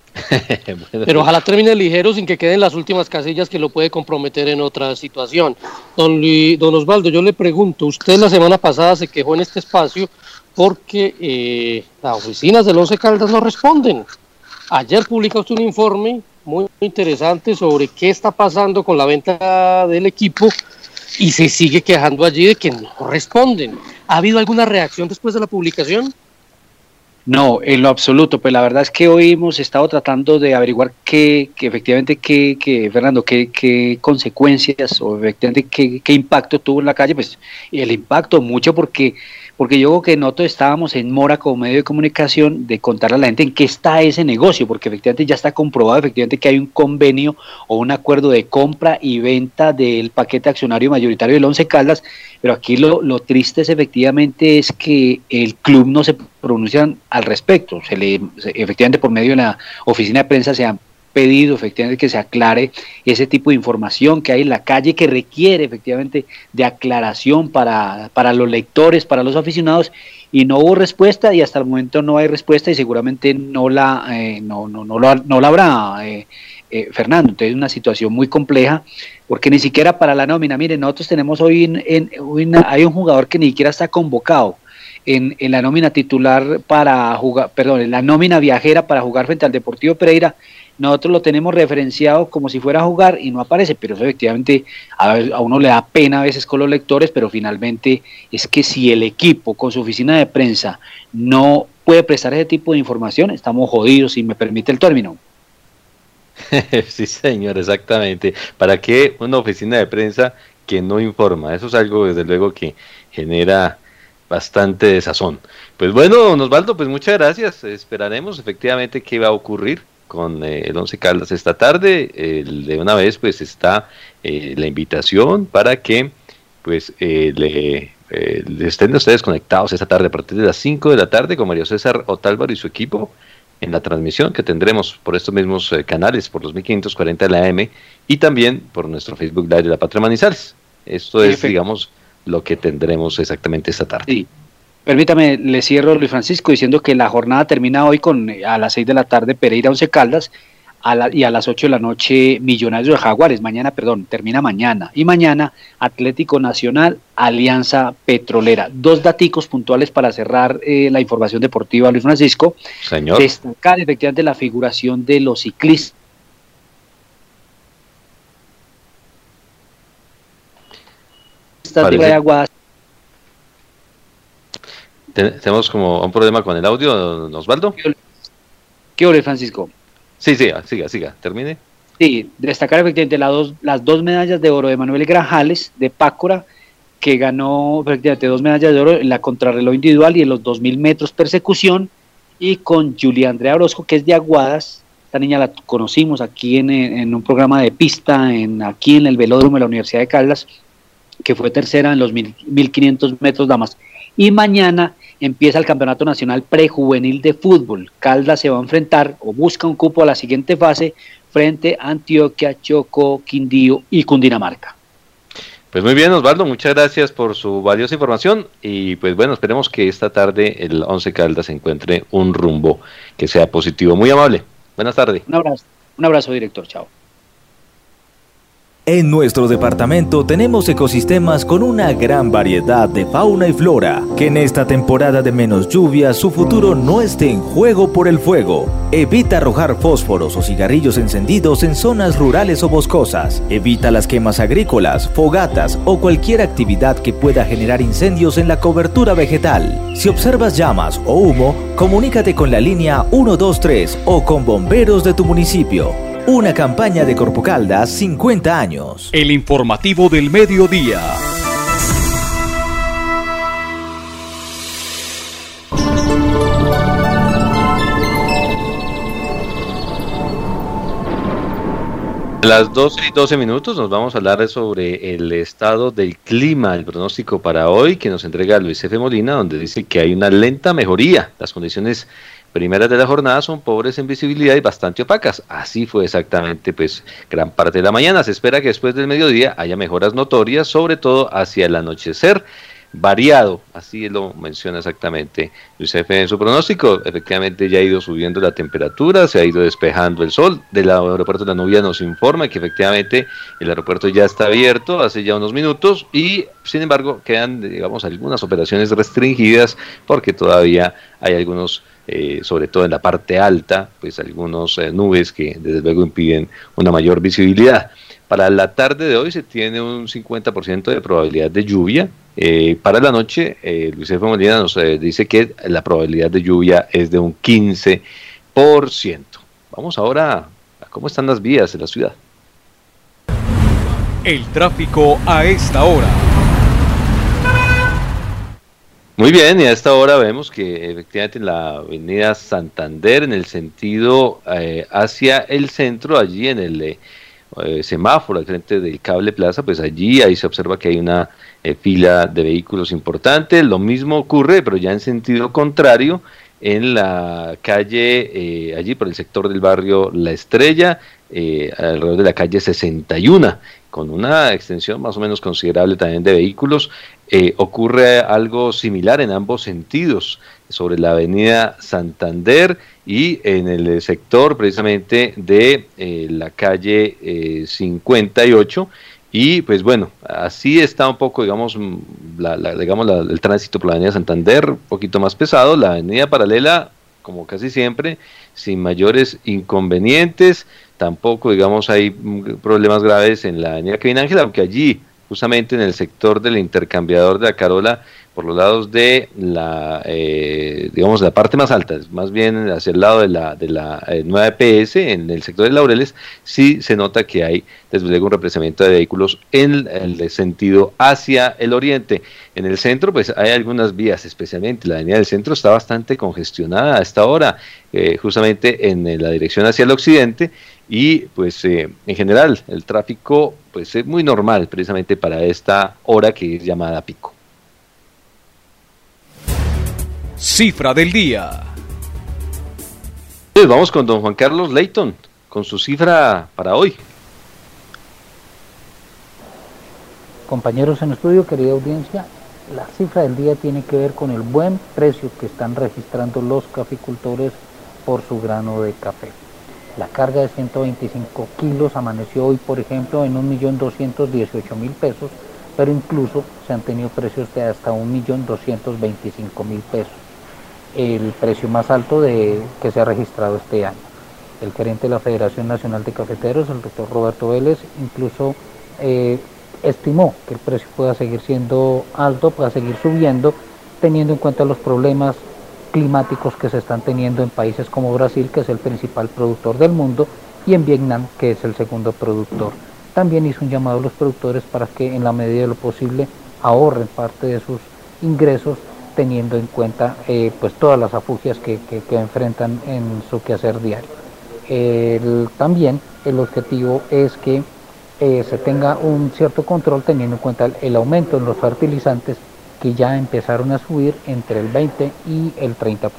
S6: Pero ojalá termine ligero sin que queden las últimas casillas que lo puede comprometer en otra situación. Don Osvaldo, yo le pregunto, usted la semana pasada se quejó en este espacio porque las oficinas del Once Caldas no responden. Ayer publica usted un informe muy interesante sobre qué está pasando con la venta del equipo y se sigue quejando allí de que no responden. ¿Ha habido alguna reacción después de la publicación?
S10: No, en lo absoluto, pues la verdad es que hoy hemos estado tratando de averiguar efectivamente Fernando, qué consecuencias o efectivamente qué impacto tuvo en la calle. Pues el impacto mucho porque yo creo que nosotros estábamos en mora como medio de comunicación de contarle a la gente en qué está ese negocio, porque efectivamente ya está comprobado efectivamente que hay un convenio o un acuerdo de compra y venta del paquete accionario mayoritario del Once Caldas, pero aquí lo triste es efectivamente es que el club no se pronuncia al respecto. Efectivamente por medio de la oficina de prensa se han pedido efectivamente que se aclare ese tipo de información que hay en la calle que requiere efectivamente de aclaración para los lectores, para los aficionados, y no hubo respuesta y hasta el momento no hay respuesta y seguramente no la habrá, Fernando. Entonces es una situación muy compleja porque ni siquiera para la nómina, miren, nosotros tenemos hoy hay un jugador que ni siquiera está convocado en la nómina titular para jugar, en la nómina viajera para jugar frente al Deportivo Pereira. Nosotros lo tenemos referenciado como si fuera a jugar y no aparece, pero eso efectivamente a uno le da pena a veces con los lectores, pero finalmente es que si el equipo con su oficina de prensa no puede prestar ese tipo de información, estamos jodidos, si me permite el término.
S2: Sí, señor, exactamente. ¿Para qué una oficina de prensa que no informa? Eso es algo, desde luego, que genera bastante desazón. Pues bueno, don Osvaldo, pues muchas gracias. Esperaremos efectivamente qué va a ocurrir con el Once Caldas esta tarde. De una vez pues está la invitación para que pues le estén ustedes conectados esta tarde a partir de las 5 de la tarde con Mario César Otálvaro y su equipo en la transmisión que tendremos por estos mismos canales, por los 1540 de la AM y también por nuestro Facebook Live de La Patria Manizales. Esto es, digamos, lo que tendremos exactamente esta tarde.
S10: Sí. Permítame, le cierro, Luis Francisco, diciendo que la jornada termina hoy a las 6 de la tarde Pereira Once Caldas y a las 8 de la noche Millonarios de Jaguares. Termina mañana. Y mañana Atlético Nacional, Alianza Petrolera. 2 daticos puntuales para cerrar la información deportiva, Luis Francisco.
S2: Señor.
S10: Destacar efectivamente la figuración de los ciclistas. De Aguadas.
S2: Tenemos como un problema con el audio, don Osvaldo.
S10: ¿Qué hora, Francisco?
S2: Sí, siga, termine.
S10: Sí, destacar efectivamente las 2 medallas de oro de Manuel Grajales, de Pácora, que ganó efectivamente 2 medallas de oro en la contrarreloj individual y en los 2000 metros persecución, y con Julia Andrea Orozco, que es de Aguadas. Esta niña la conocimos aquí en un programa de pista, aquí en el velódromo de la Universidad de Caldas, que fue tercera en los 1500 metros damas. Y mañana empieza el Campeonato Nacional Prejuvenil de Fútbol. Caldas se va a enfrentar o busca un cupo a la siguiente fase frente a Antioquia, Chocó, Quindío y Cundinamarca.
S2: Pues muy bien, Osvaldo, muchas gracias por su valiosa información y pues bueno, esperemos que esta tarde el Once Caldas encuentre un rumbo que sea positivo. Muy amable. Buenas tardes.
S10: Un abrazo, director. Chao.
S1: En nuestro departamento tenemos ecosistemas con una gran variedad de fauna y flora, que en esta temporada de menos lluvia su futuro no esté en juego por el fuego. Evita arrojar fósforos o cigarrillos encendidos en zonas rurales o boscosas. Evita las quemas agrícolas, fogatas o cualquier actividad que pueda generar incendios en la cobertura vegetal. Si observas llamas o humo, comunícate con la línea 123 o con bomberos de tu municipio. Una campaña de Corpo Caldas 50 años.
S9: El informativo del mediodía.
S2: A las 12:12 nos vamos a hablar sobre el estado del clima, el pronóstico para hoy que nos entrega Luis F. Molina, donde dice que hay una lenta mejoría. Las condiciones primeras de la jornada son pobres en visibilidad y bastante opacas. Así fue exactamente pues gran parte de la mañana. Se espera que después del mediodía haya mejoras notorias, sobre todo hacia el anochecer. Variado, así lo menciona exactamente Luis F. en su pronóstico. Efectivamente ya ha ido subiendo la temperatura, se ha ido despejando el sol. Del aeropuerto de La Nubia nos informa que efectivamente el aeropuerto ya está abierto hace ya unos minutos y sin embargo quedan, digamos, algunas operaciones restringidas porque todavía hay algunos, sobre todo en la parte alta, pues algunos nubes que desde luego impiden una mayor visibilidad. Para la tarde de hoy se tiene un 50% de probabilidad de lluvia. Para la noche, Luis F. Molina nos dice que la probabilidad de lluvia es de un 15%. Vamos ahora a cómo están las vías de la ciudad.
S11: El tráfico a esta hora.
S2: Muy bien, y a esta hora vemos que efectivamente en la avenida Santander, en el sentido hacia el centro, allí en el semáforo al frente del Cable Plaza, pues allí ahí se observa que hay una fila de vehículos importante. Lo mismo ocurre, pero ya en sentido contrario, en la calle, allí por el sector del barrio La Estrella, alrededor de la calle 61, con una extensión más o menos considerable también de vehículos. Ocurre algo similar en ambos sentidos, sobre la avenida Santander y en el sector precisamente de la calle 58, y pues bueno, así está un poco, digamos, el tránsito por la avenida Santander, un poquito más pesado. La avenida paralela, como casi siempre, sin mayores inconvenientes. Tampoco, digamos, hay problemas graves en la avenida Kevin Ángel, aunque allí, justamente en el sector del intercambiador de la Carola, por los lados de la, digamos, la parte más alta, más bien hacia el lado de la nueva EPS, en el sector de Laureles, sí se nota que hay desde luego un represamiento de vehículos en el sentido hacia el oriente. En el centro, pues hay algunas vías, especialmente la avenida del centro está bastante congestionada a esta hora, justamente en la dirección hacia el occidente, y pues en general el tráfico pues es muy normal precisamente para esta hora que es llamada pico.
S11: Cifra del día.
S2: Pues vamos con don Juan Carlos Leighton, con su cifra para hoy.
S12: Compañeros en estudio, querida audiencia, la cifra del día tiene que ver con el buen precio que están registrando los caficultores por su grano de café. La carga de 125 kilos amaneció hoy, por ejemplo, en 1.218.000 pesos, pero incluso se han tenido precios de hasta 1.225.000 pesos, el precio más alto que se ha registrado este año. El gerente de la Federación Nacional de Cafeteros, el doctor Roberto Vélez, incluso estimó que el precio pueda seguir siendo alto, pueda seguir subiendo, teniendo en cuenta los problemas climáticos que se están teniendo en países como Brasil, que es el principal productor del mundo, y en Vietnam, que es el segundo productor. También hizo un llamado a los productores para que en la medida de lo posible ahorren parte de sus ingresos, teniendo en cuenta pues todas las afugias que enfrentan en su quehacer diario. También el objetivo es que se tenga un cierto control, teniendo en cuenta el aumento en los fertilizantes, que ya empezaron a subir entre el 20 y el 30%.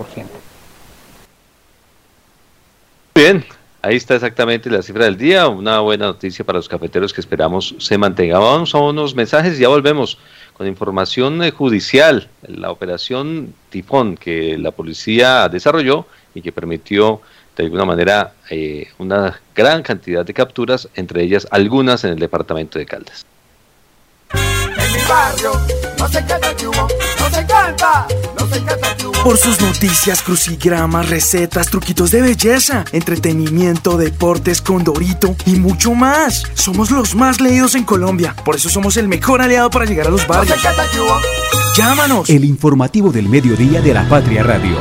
S2: Bien, ahí está exactamente la cifra del día, una buena noticia para los cafeteros que esperamos se mantenga. Vamos a unos mensajes y ya volvemos con información judicial, la operación Tifón que la policía desarrolló y que permitió de alguna manera una gran cantidad de capturas, entre ellas algunas en el departamento de Caldas.
S13: En mi barrio no se canta el yugo, no se canta el yugo.
S14: Por sus noticias, crucigramas, recetas, truquitos de belleza, entretenimiento, deportes, Condorito y mucho más. Somos los más leídos en Colombia, por eso somos el mejor aliado para llegar a los barrios.
S13: No se canta el yugo.
S14: Llámanos.
S11: El informativo del mediodía de la Patria Radio.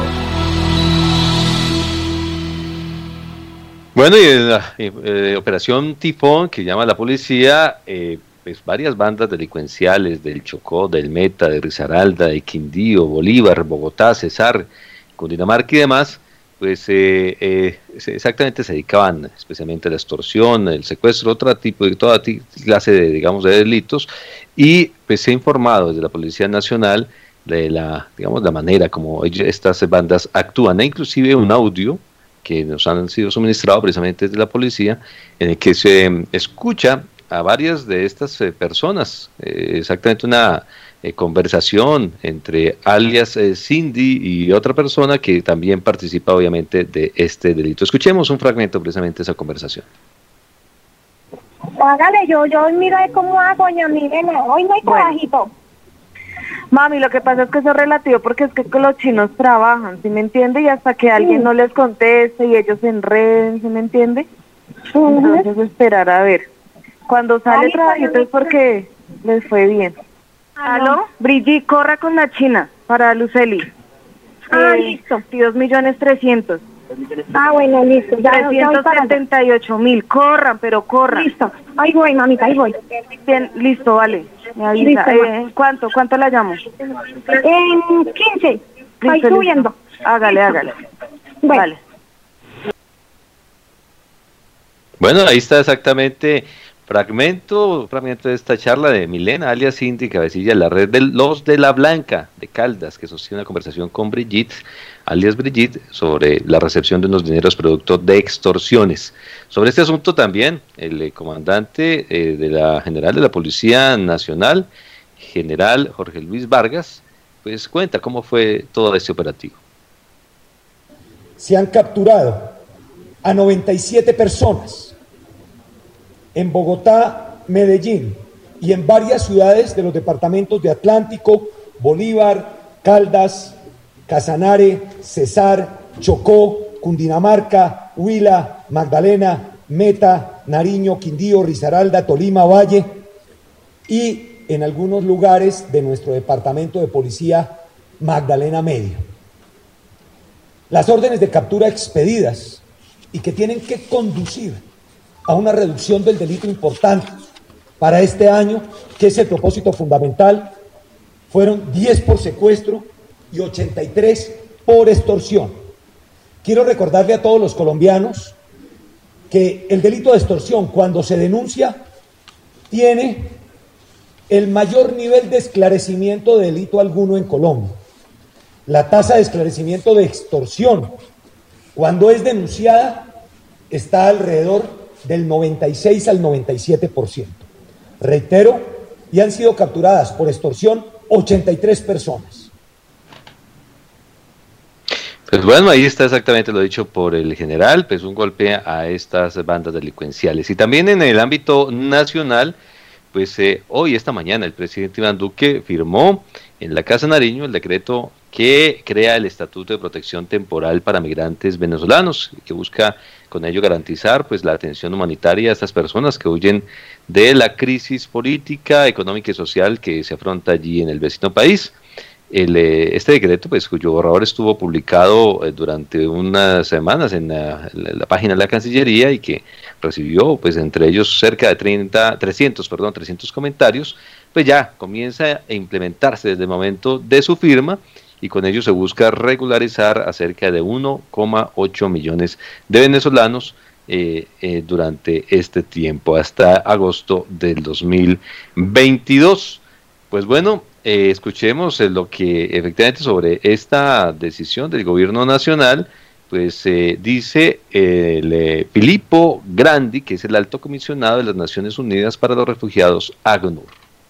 S2: Bueno, y en la operación Tifón que llama la policía, pues varias bandas delincuenciales del Chocó, del Meta, de Risaralda, de Quindío, Bolívar, Bogotá, Cesar, Cundinamarca y demás, pues exactamente se dedicaban especialmente a la extorsión, el secuestro, toda clase de, digamos, de delitos, y pues se ha informado desde la Policía Nacional de la manera como estas bandas actúan, e inclusive un audio que nos han sido suministrados precisamente desde la policía, en el que se escucha a varias de estas personas, exactamente una conversación entre alias Cindy y otra persona que también participa obviamente de este delito. Escuchemos un fragmento precisamente de esa conversación.
S15: Hágale, yo miro cómo hago, doña Milena, hoy no hay trabajito.
S16: Mami, lo que pasa es que eso es relativo porque es que los chinos trabajan, ¿sí me entiende? Y hasta que alguien no les conteste y ellos se enreden, ¿sí me entiende? Entonces esperar a ver. Cuando sale trabajito es porque les fue bien. ¿Aló? Brigitte, corra con la china para Luceli.
S15: Listo.
S16: 2.300.000.
S15: Bueno, listo. Ya
S16: 378.000. Corran, pero corran.
S15: Listo. Ahí voy, mamita, ahí voy.
S16: Bien, listo, vale. Me avisa. ¿Cuánto la llamo?
S15: 15. Estoy subiendo.
S16: Hágale.
S15: Bueno.
S16: Vale.
S2: Bueno, ahí está exactamente fragmento de esta charla de Milena, alias Cindy, cabecilla de la red de los de la Blanca de Caldas, que sostiene una conversación con Brigitte, alias Brigitte, sobre la recepción de unos dineros producto de extorsiones. Sobre este asunto también, el comandante de la general de la Policía Nacional, general Jorge Luis Vargas, pues cuenta cómo fue todo este operativo.
S17: Se han capturado a 97 personas en Bogotá, Medellín y en varias ciudades de los departamentos de Atlántico, Bolívar, Caldas, Casanare, Cesar, Chocó, Cundinamarca, Huila, Magdalena, Meta, Nariño, Quindío, Risaralda, Tolima, Valle y en algunos lugares de nuestro departamento de policía Magdalena Medio. Las órdenes de captura expedidas y que tienen que conducir a una reducción del delito importante para este año, que es el propósito fundamental, fueron 10 por secuestro y 83 por extorsión. Quiero recordarle a todos los colombianos que el delito de extorsión, cuando se denuncia, tiene el mayor nivel de esclarecimiento de delito alguno en Colombia. La tasa de esclarecimiento de extorsión, cuando es denunciada, está alrededor del 96 al 97%. Reitero, y han sido capturadas por extorsión 83 personas.
S2: Pues bueno, ahí está exactamente lo dicho por el general, pues un golpe a estas bandas delincuenciales. Y también en el ámbito nacional, pues esta mañana el presidente Iván Duque firmó en la Casa Nariño el decreto que crea el Estatuto de Protección Temporal para Migrantes Venezolanos, que busca con ello garantizar pues la atención humanitaria a estas personas que huyen de la crisis política, económica y social que se afronta allí en el vecino país. Este decreto, pues cuyo borrador estuvo publicado durante unas semanas en la página de la Cancillería y que recibió pues entre ellos cerca de 300 comentarios, pues ya comienza a implementarse desde el momento de su firma, y con ello se busca regularizar a cerca de 1,8 millones de venezolanos durante este tiempo, hasta agosto del 2022. Pues bueno, escuchemos lo que efectivamente sobre esta decisión del gobierno nacional, pues dice Filippo Grandi, que es el alto comisionado de las Naciones Unidas para los Refugiados, ACNUR.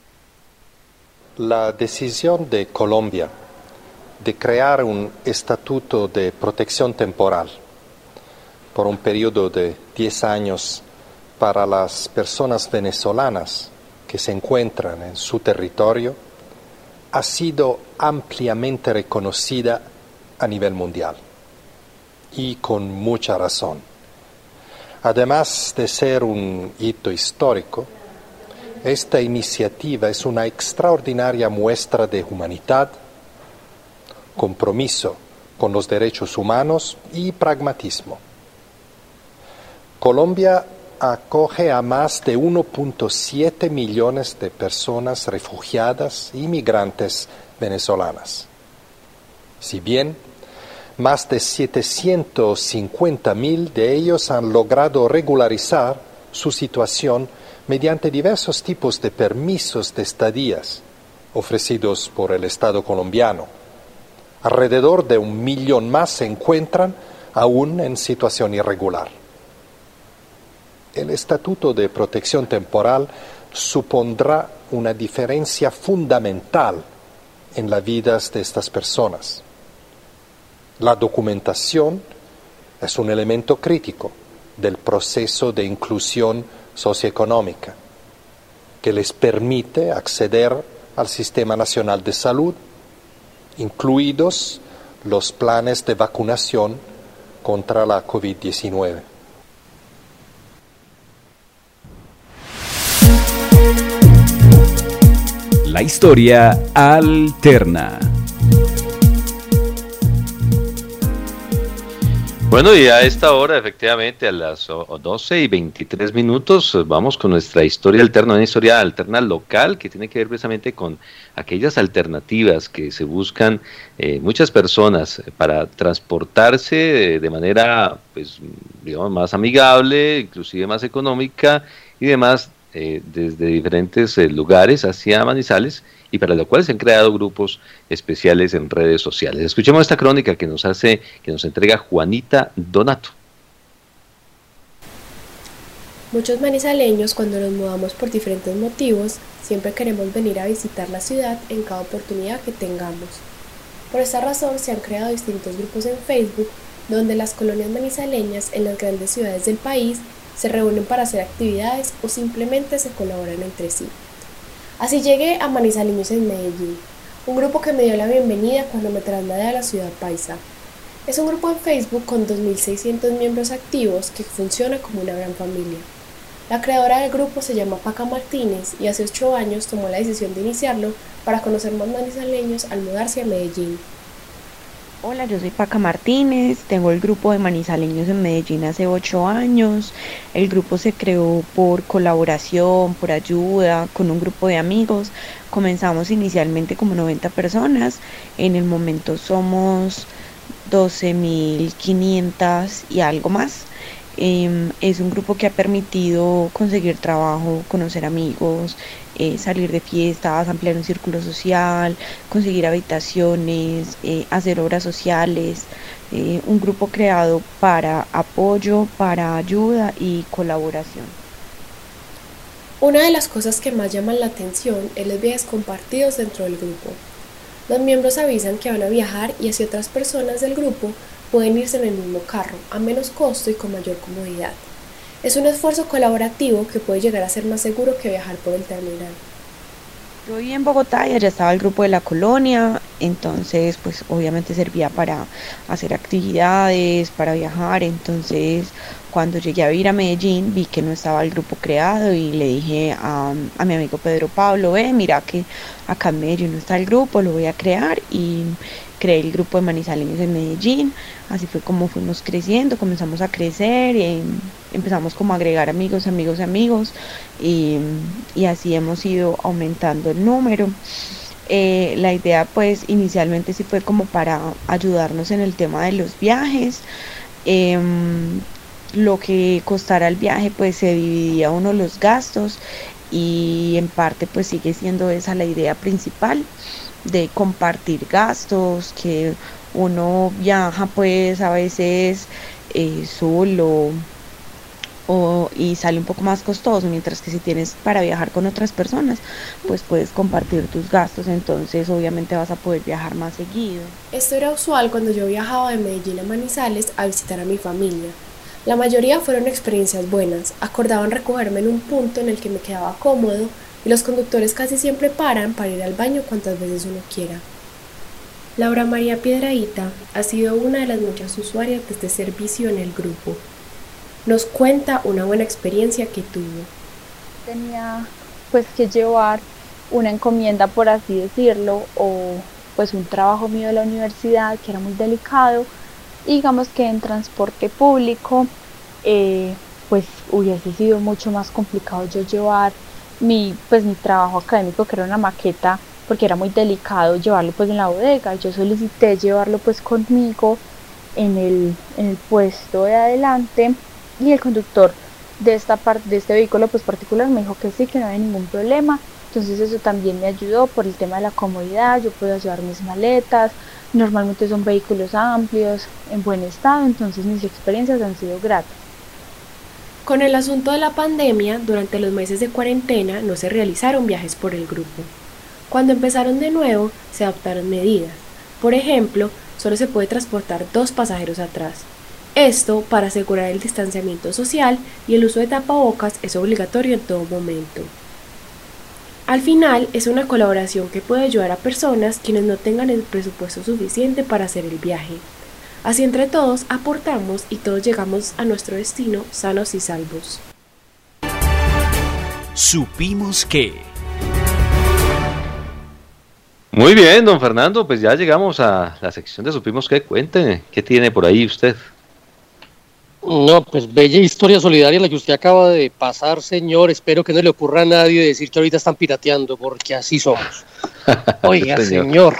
S18: La decisión de Colombia de crear un estatuto de protección temporal por un periodo de 10 años para las personas venezolanas que se encuentran en su territorio ha sido ampliamente reconocida a nivel mundial y con mucha razón. Además de ser un hito histórico, esta iniciativa es una extraordinaria muestra de humanidad, compromiso con los derechos humanos y pragmatismo. Colombia acoge a más de 1.7 millones de personas refugiadas y migrantes venezolanas. Si bien más de 750.000 de ellos han logrado regularizar su situación mediante diversos tipos de permisos de estadías ofrecidos por el Estado colombiano. Alrededor de 1 millón más se encuentran aún en situación irregular. El Estatuto de Protección Temporal supondrá una diferencia fundamental en las vidas de estas personas. La documentación es un elemento crítico del proceso de inclusión socioeconómica que les permite acceder al Sistema Nacional de Salud, incluidos los planes de vacunación contra la COVID-19.
S11: La historia alterna.
S2: Bueno, y a esta hora, efectivamente, a las 12:23, vamos con nuestra historia alterna, una historia alterna local que tiene que ver precisamente con aquellas alternativas que se buscan muchas personas para transportarse de manera, pues, digamos, más amigable, inclusive más económica y demás, desde diferentes lugares hacia Manizales, y para lo cual se han creado grupos especiales en redes sociales. Escuchemos esta crónica que nos entrega Juanita Donato.
S19: Muchos manizaleños, cuando nos mudamos por diferentes motivos, siempre queremos venir a visitar la ciudad en cada oportunidad que tengamos. Por esta razón se han creado distintos grupos en Facebook, donde las colonias manizaleñas en las grandes ciudades del país se reúnen para hacer actividades o simplemente se colaboran entre sí. Así llegué a Manizaleños en Medellín, un grupo que me dio la bienvenida cuando me trasladé a la ciudad paisa. Es un grupo en Facebook con 2.600 miembros activos que funciona como una gran familia. La creadora del grupo se llama Paca Martínez y hace 8 años tomó la decisión de iniciarlo para conocer más manizaleños al mudarse a Medellín.
S20: Hola, yo soy Paca Martínez, tengo el grupo de Manizaleños en Medellín hace 8 años. El grupo se creó por colaboración, por ayuda, con un grupo de amigos. Comenzamos inicialmente como 90 personas, en el momento somos 12.500 y algo más. Es un grupo que ha permitido conseguir trabajo, conocer amigos, salir de fiestas, ampliar un círculo social, conseguir habitaciones, hacer obras sociales. Un grupo creado para apoyo, para ayuda y colaboración.
S19: Una de las cosas que más llaman la atención es los viajes compartidos dentro del grupo. Los miembros avisan que van a viajar y así otras personas del grupo pueden irse en el mismo carro, a menos costo y con mayor comodidad. Es un esfuerzo colaborativo que puede llegar a ser más seguro que viajar por el terminal.
S20: Yo viví en Bogotá y allá estaba el grupo de la colonia, entonces pues obviamente servía para hacer actividades, para viajar. Entonces cuando llegué a vivir a Medellín vi que no estaba el grupo creado y le dije a mi amigo Pedro Pablo, mira que acá en Medellín no está el grupo, lo voy a crear, y creé el grupo de Manizaleños en Medellín. Así fue como fuimos creciendo, comenzamos a crecer y empezamos como a agregar amigos y así hemos ido aumentando el número. La idea pues inicialmente sí fue como para ayudarnos en el tema de los viajes. Lo que costara el viaje pues se dividía uno los gastos, y en parte pues sigue siendo esa la idea principal, de compartir gastos, que uno viaja pues a veces solo y sale un poco más costoso, mientras que si tienes para viajar con otras personas pues puedes compartir tus gastos, entonces obviamente vas a poder viajar más seguido.
S19: Esto era usual cuando yo viajaba de Medellín a Manizales a visitar a mi familia. La mayoría fueron experiencias buenas, acordaban recogerme en un punto en el que me quedaba cómodo y los conductores casi siempre paran para ir al baño cuantas veces uno quiera. Laura María Piedrahita ha sido una de las muchas usuarias de este servicio en el grupo. Nos cuenta una buena experiencia que tuvo.
S21: Tenía pues que llevar una encomienda, por así decirlo, o pues un trabajo mío de la universidad que era muy delicado, y digamos que en transporte público pues hubiese sido mucho más complicado yo llevar mi trabajo académico, que era una maqueta, porque era muy delicado llevarlo pues en la bodega. Yo solicité llevarlo pues conmigo en el puesto de adelante, y el conductor de esta parte de este vehículo pues particular me dijo que sí, que no había ningún problema, Entonces eso también me ayudó por el tema de la comodidad, yo puedo llevar mis maletas, normalmente son vehículos amplios, en buen estado, entonces mis experiencias han sido gratas.
S19: Con el asunto de la pandemia, durante los meses de cuarentena no se realizaron viajes por el grupo. Cuando empezaron de nuevo, se adoptaron medidas. Por ejemplo, solo se puede transportar 2 pasajeros atrás. Esto para asegurar el distanciamiento social y el uso de tapabocas es obligatorio en todo momento. Al final, es una colaboración que puede ayudar a personas quienes no tengan el presupuesto suficiente para hacer el viaje. Así entre todos aportamos y todos llegamos a nuestro destino sanos y salvos.
S11: Supimos que...
S2: Muy bien, don Fernando, pues ya llegamos a la sección de Supimos que. Cuénteme, ¿qué tiene por ahí usted?
S6: No, pues bella historia solidaria la que usted acaba de pasar, señor. Espero que no le ocurra a nadie decir que ahorita están pirateando, porque así somos. Oiga, señor,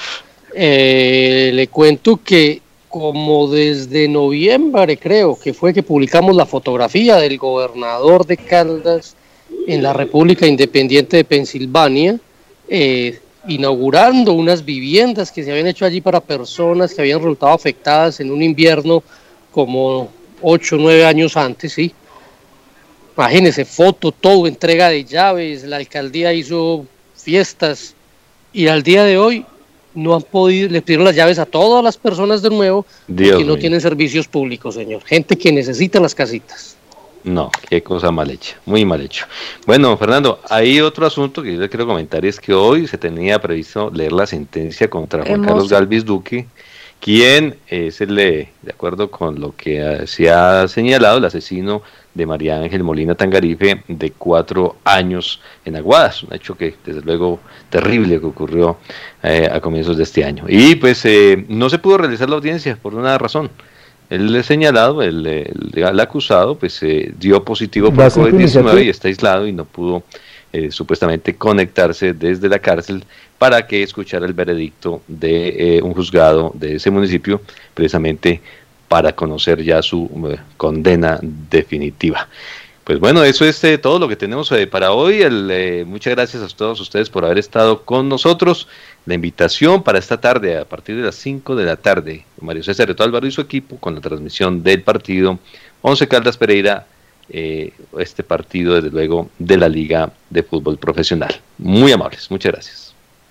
S6: le cuento que como desde noviembre, creo que fue que publicamos la fotografía del gobernador de Caldas en la República Independiente de Pensilvania, inaugurando unas viviendas que se habían hecho allí para personas que habían resultado afectadas en un invierno como 8 o 9 años antes, ¿sí? Imagínense, foto, todo, entrega de llaves, la alcaldía hizo fiestas y al día de hoy no han podido, les pidieron las llaves a todas las personas de nuevo porque no tienen servicios públicos, señor. Gente que necesita las casitas.
S2: No, qué cosa mal hecha, muy mal hecho. Bueno, Fernando, hay otro asunto que yo le quiero comentar, es que hoy se tenía previsto leer la sentencia contra Juan Carlos Galvis Duque, quien es de acuerdo con lo que se ha señalado, el asesino de María Ángel Molina Tangarife, de 4 años en Aguadas, un hecho que desde luego terrible que ocurrió a comienzos de este año. Y pues no se pudo realizar la audiencia por una razón. El señalado, el acusado, pues dio positivo por COVID-19 y está aislado y no pudo supuestamente conectarse desde la cárcel para que escuchara el veredicto de un juzgado de ese municipio, precisamente para conocer ya su condena definitiva. Pues bueno, eso es todo lo que tenemos para hoy. Muchas gracias a todos ustedes por haber estado con nosotros. La invitación para esta tarde, a partir de las 5 de la tarde, Mario César Reto Álvaro y su equipo, con la transmisión del partido Once Caldas Pereira, este partido desde luego de la Liga de Fútbol Profesional. Muy amables, muchas gracias.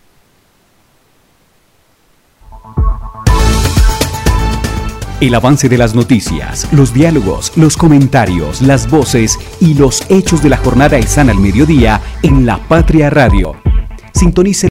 S11: El avance de las noticias, los diálogos, los comentarios, las voces y los hechos de la jornada están al mediodía en La Patria Radio. Sintonice